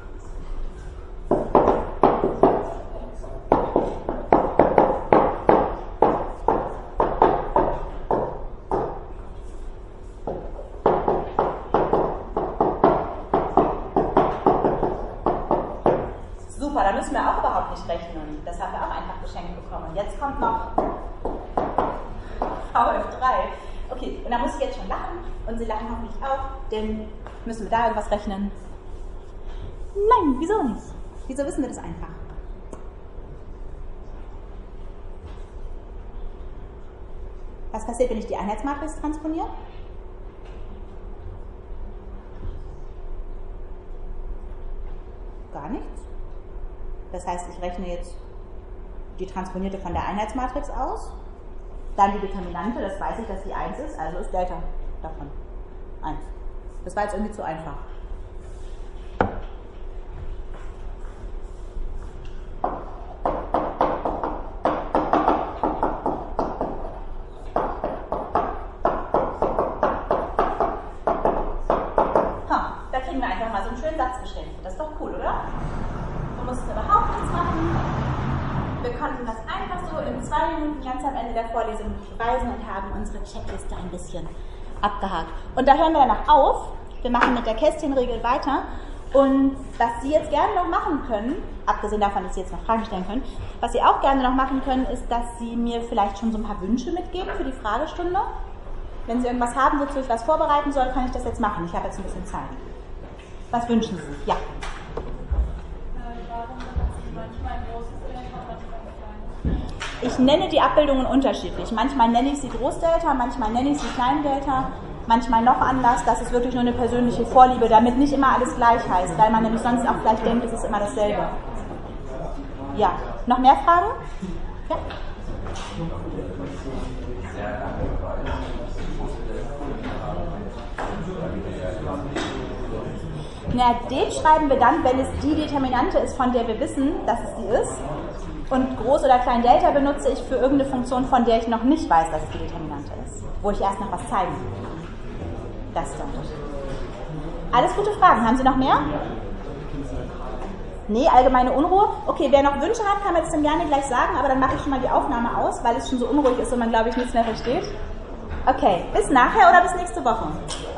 Super, da müssen wir auch überhaupt nicht rechnen. Das haben wir auch einfach geschenkt bekommen. Und jetzt kommt noch VF3. Okay, und da muss ich jetzt schon lachen und Sie lachen hoffentlich auch, denn müssen wir da irgendwas rechnen? Nein, wieso nicht? Wieso wissen wir das einfach? Was passiert, wenn ich die Einheitsmatrix transponiere? Gar nichts. Das heißt, ich rechne jetzt die Transponierte von der Einheitsmatrix aus. Dann die Determinante, das weiß ich, dass die 1 ist, also ist Delta davon 1. Das war jetzt irgendwie zu einfach. Da kriegen wir einfach mal so einen schönen Satz gestellt. Das ist doch cool, oder? Wir mussten überhaupt nichts machen. Wir konnten das einfach so in 2 Minuten ganz am Ende der Vorlesung durchreisen und haben unsere Checkliste ein bisschen abgehakt. Und da hören wir danach auf. Wir machen mit der Kästchenregel weiter. Und was Sie jetzt gerne noch machen können, abgesehen davon, dass Sie jetzt noch Fragen stellen können, was Sie auch gerne noch machen können, ist, dass Sie mir vielleicht schon so ein paar Wünsche mitgeben für die Fragestunde. Wenn Sie irgendwas haben, wozu ich was vorbereiten soll, kann ich das jetzt machen. Ich habe jetzt ein bisschen Zeit. Was wünschen Sie? Ja. Ich nenne die Abbildungen unterschiedlich. Manchmal nenne ich sie Großdelta, manchmal nenne ich sie Kleindelta, manchmal noch anders. Das ist wirklich nur eine persönliche Vorliebe, damit nicht immer alles gleich heißt, weil man nämlich sonst auch gleich denkt, es ist immer dasselbe. Ja. Noch mehr Fragen? Ja. Na, den schreiben wir dann, wenn es die Determinante ist, von der wir wissen, dass es sie ist. Und Groß- oder Klein-Delta benutze ich für irgendeine Funktion, von der ich noch nicht weiß, dass es die Determinante ist. Wo ich erst noch was zeigen will. Das ist der Unterschied. Alles gute Fragen. Haben Sie noch mehr? Nee, allgemeine Unruhe. Okay, wer noch Wünsche hat, kann mir das dann gerne gleich sagen, aber dann mache ich schon mal die Aufnahme aus, weil es schon so unruhig ist und man, glaube ich, nichts mehr versteht. Okay, bis nachher oder bis nächste Woche.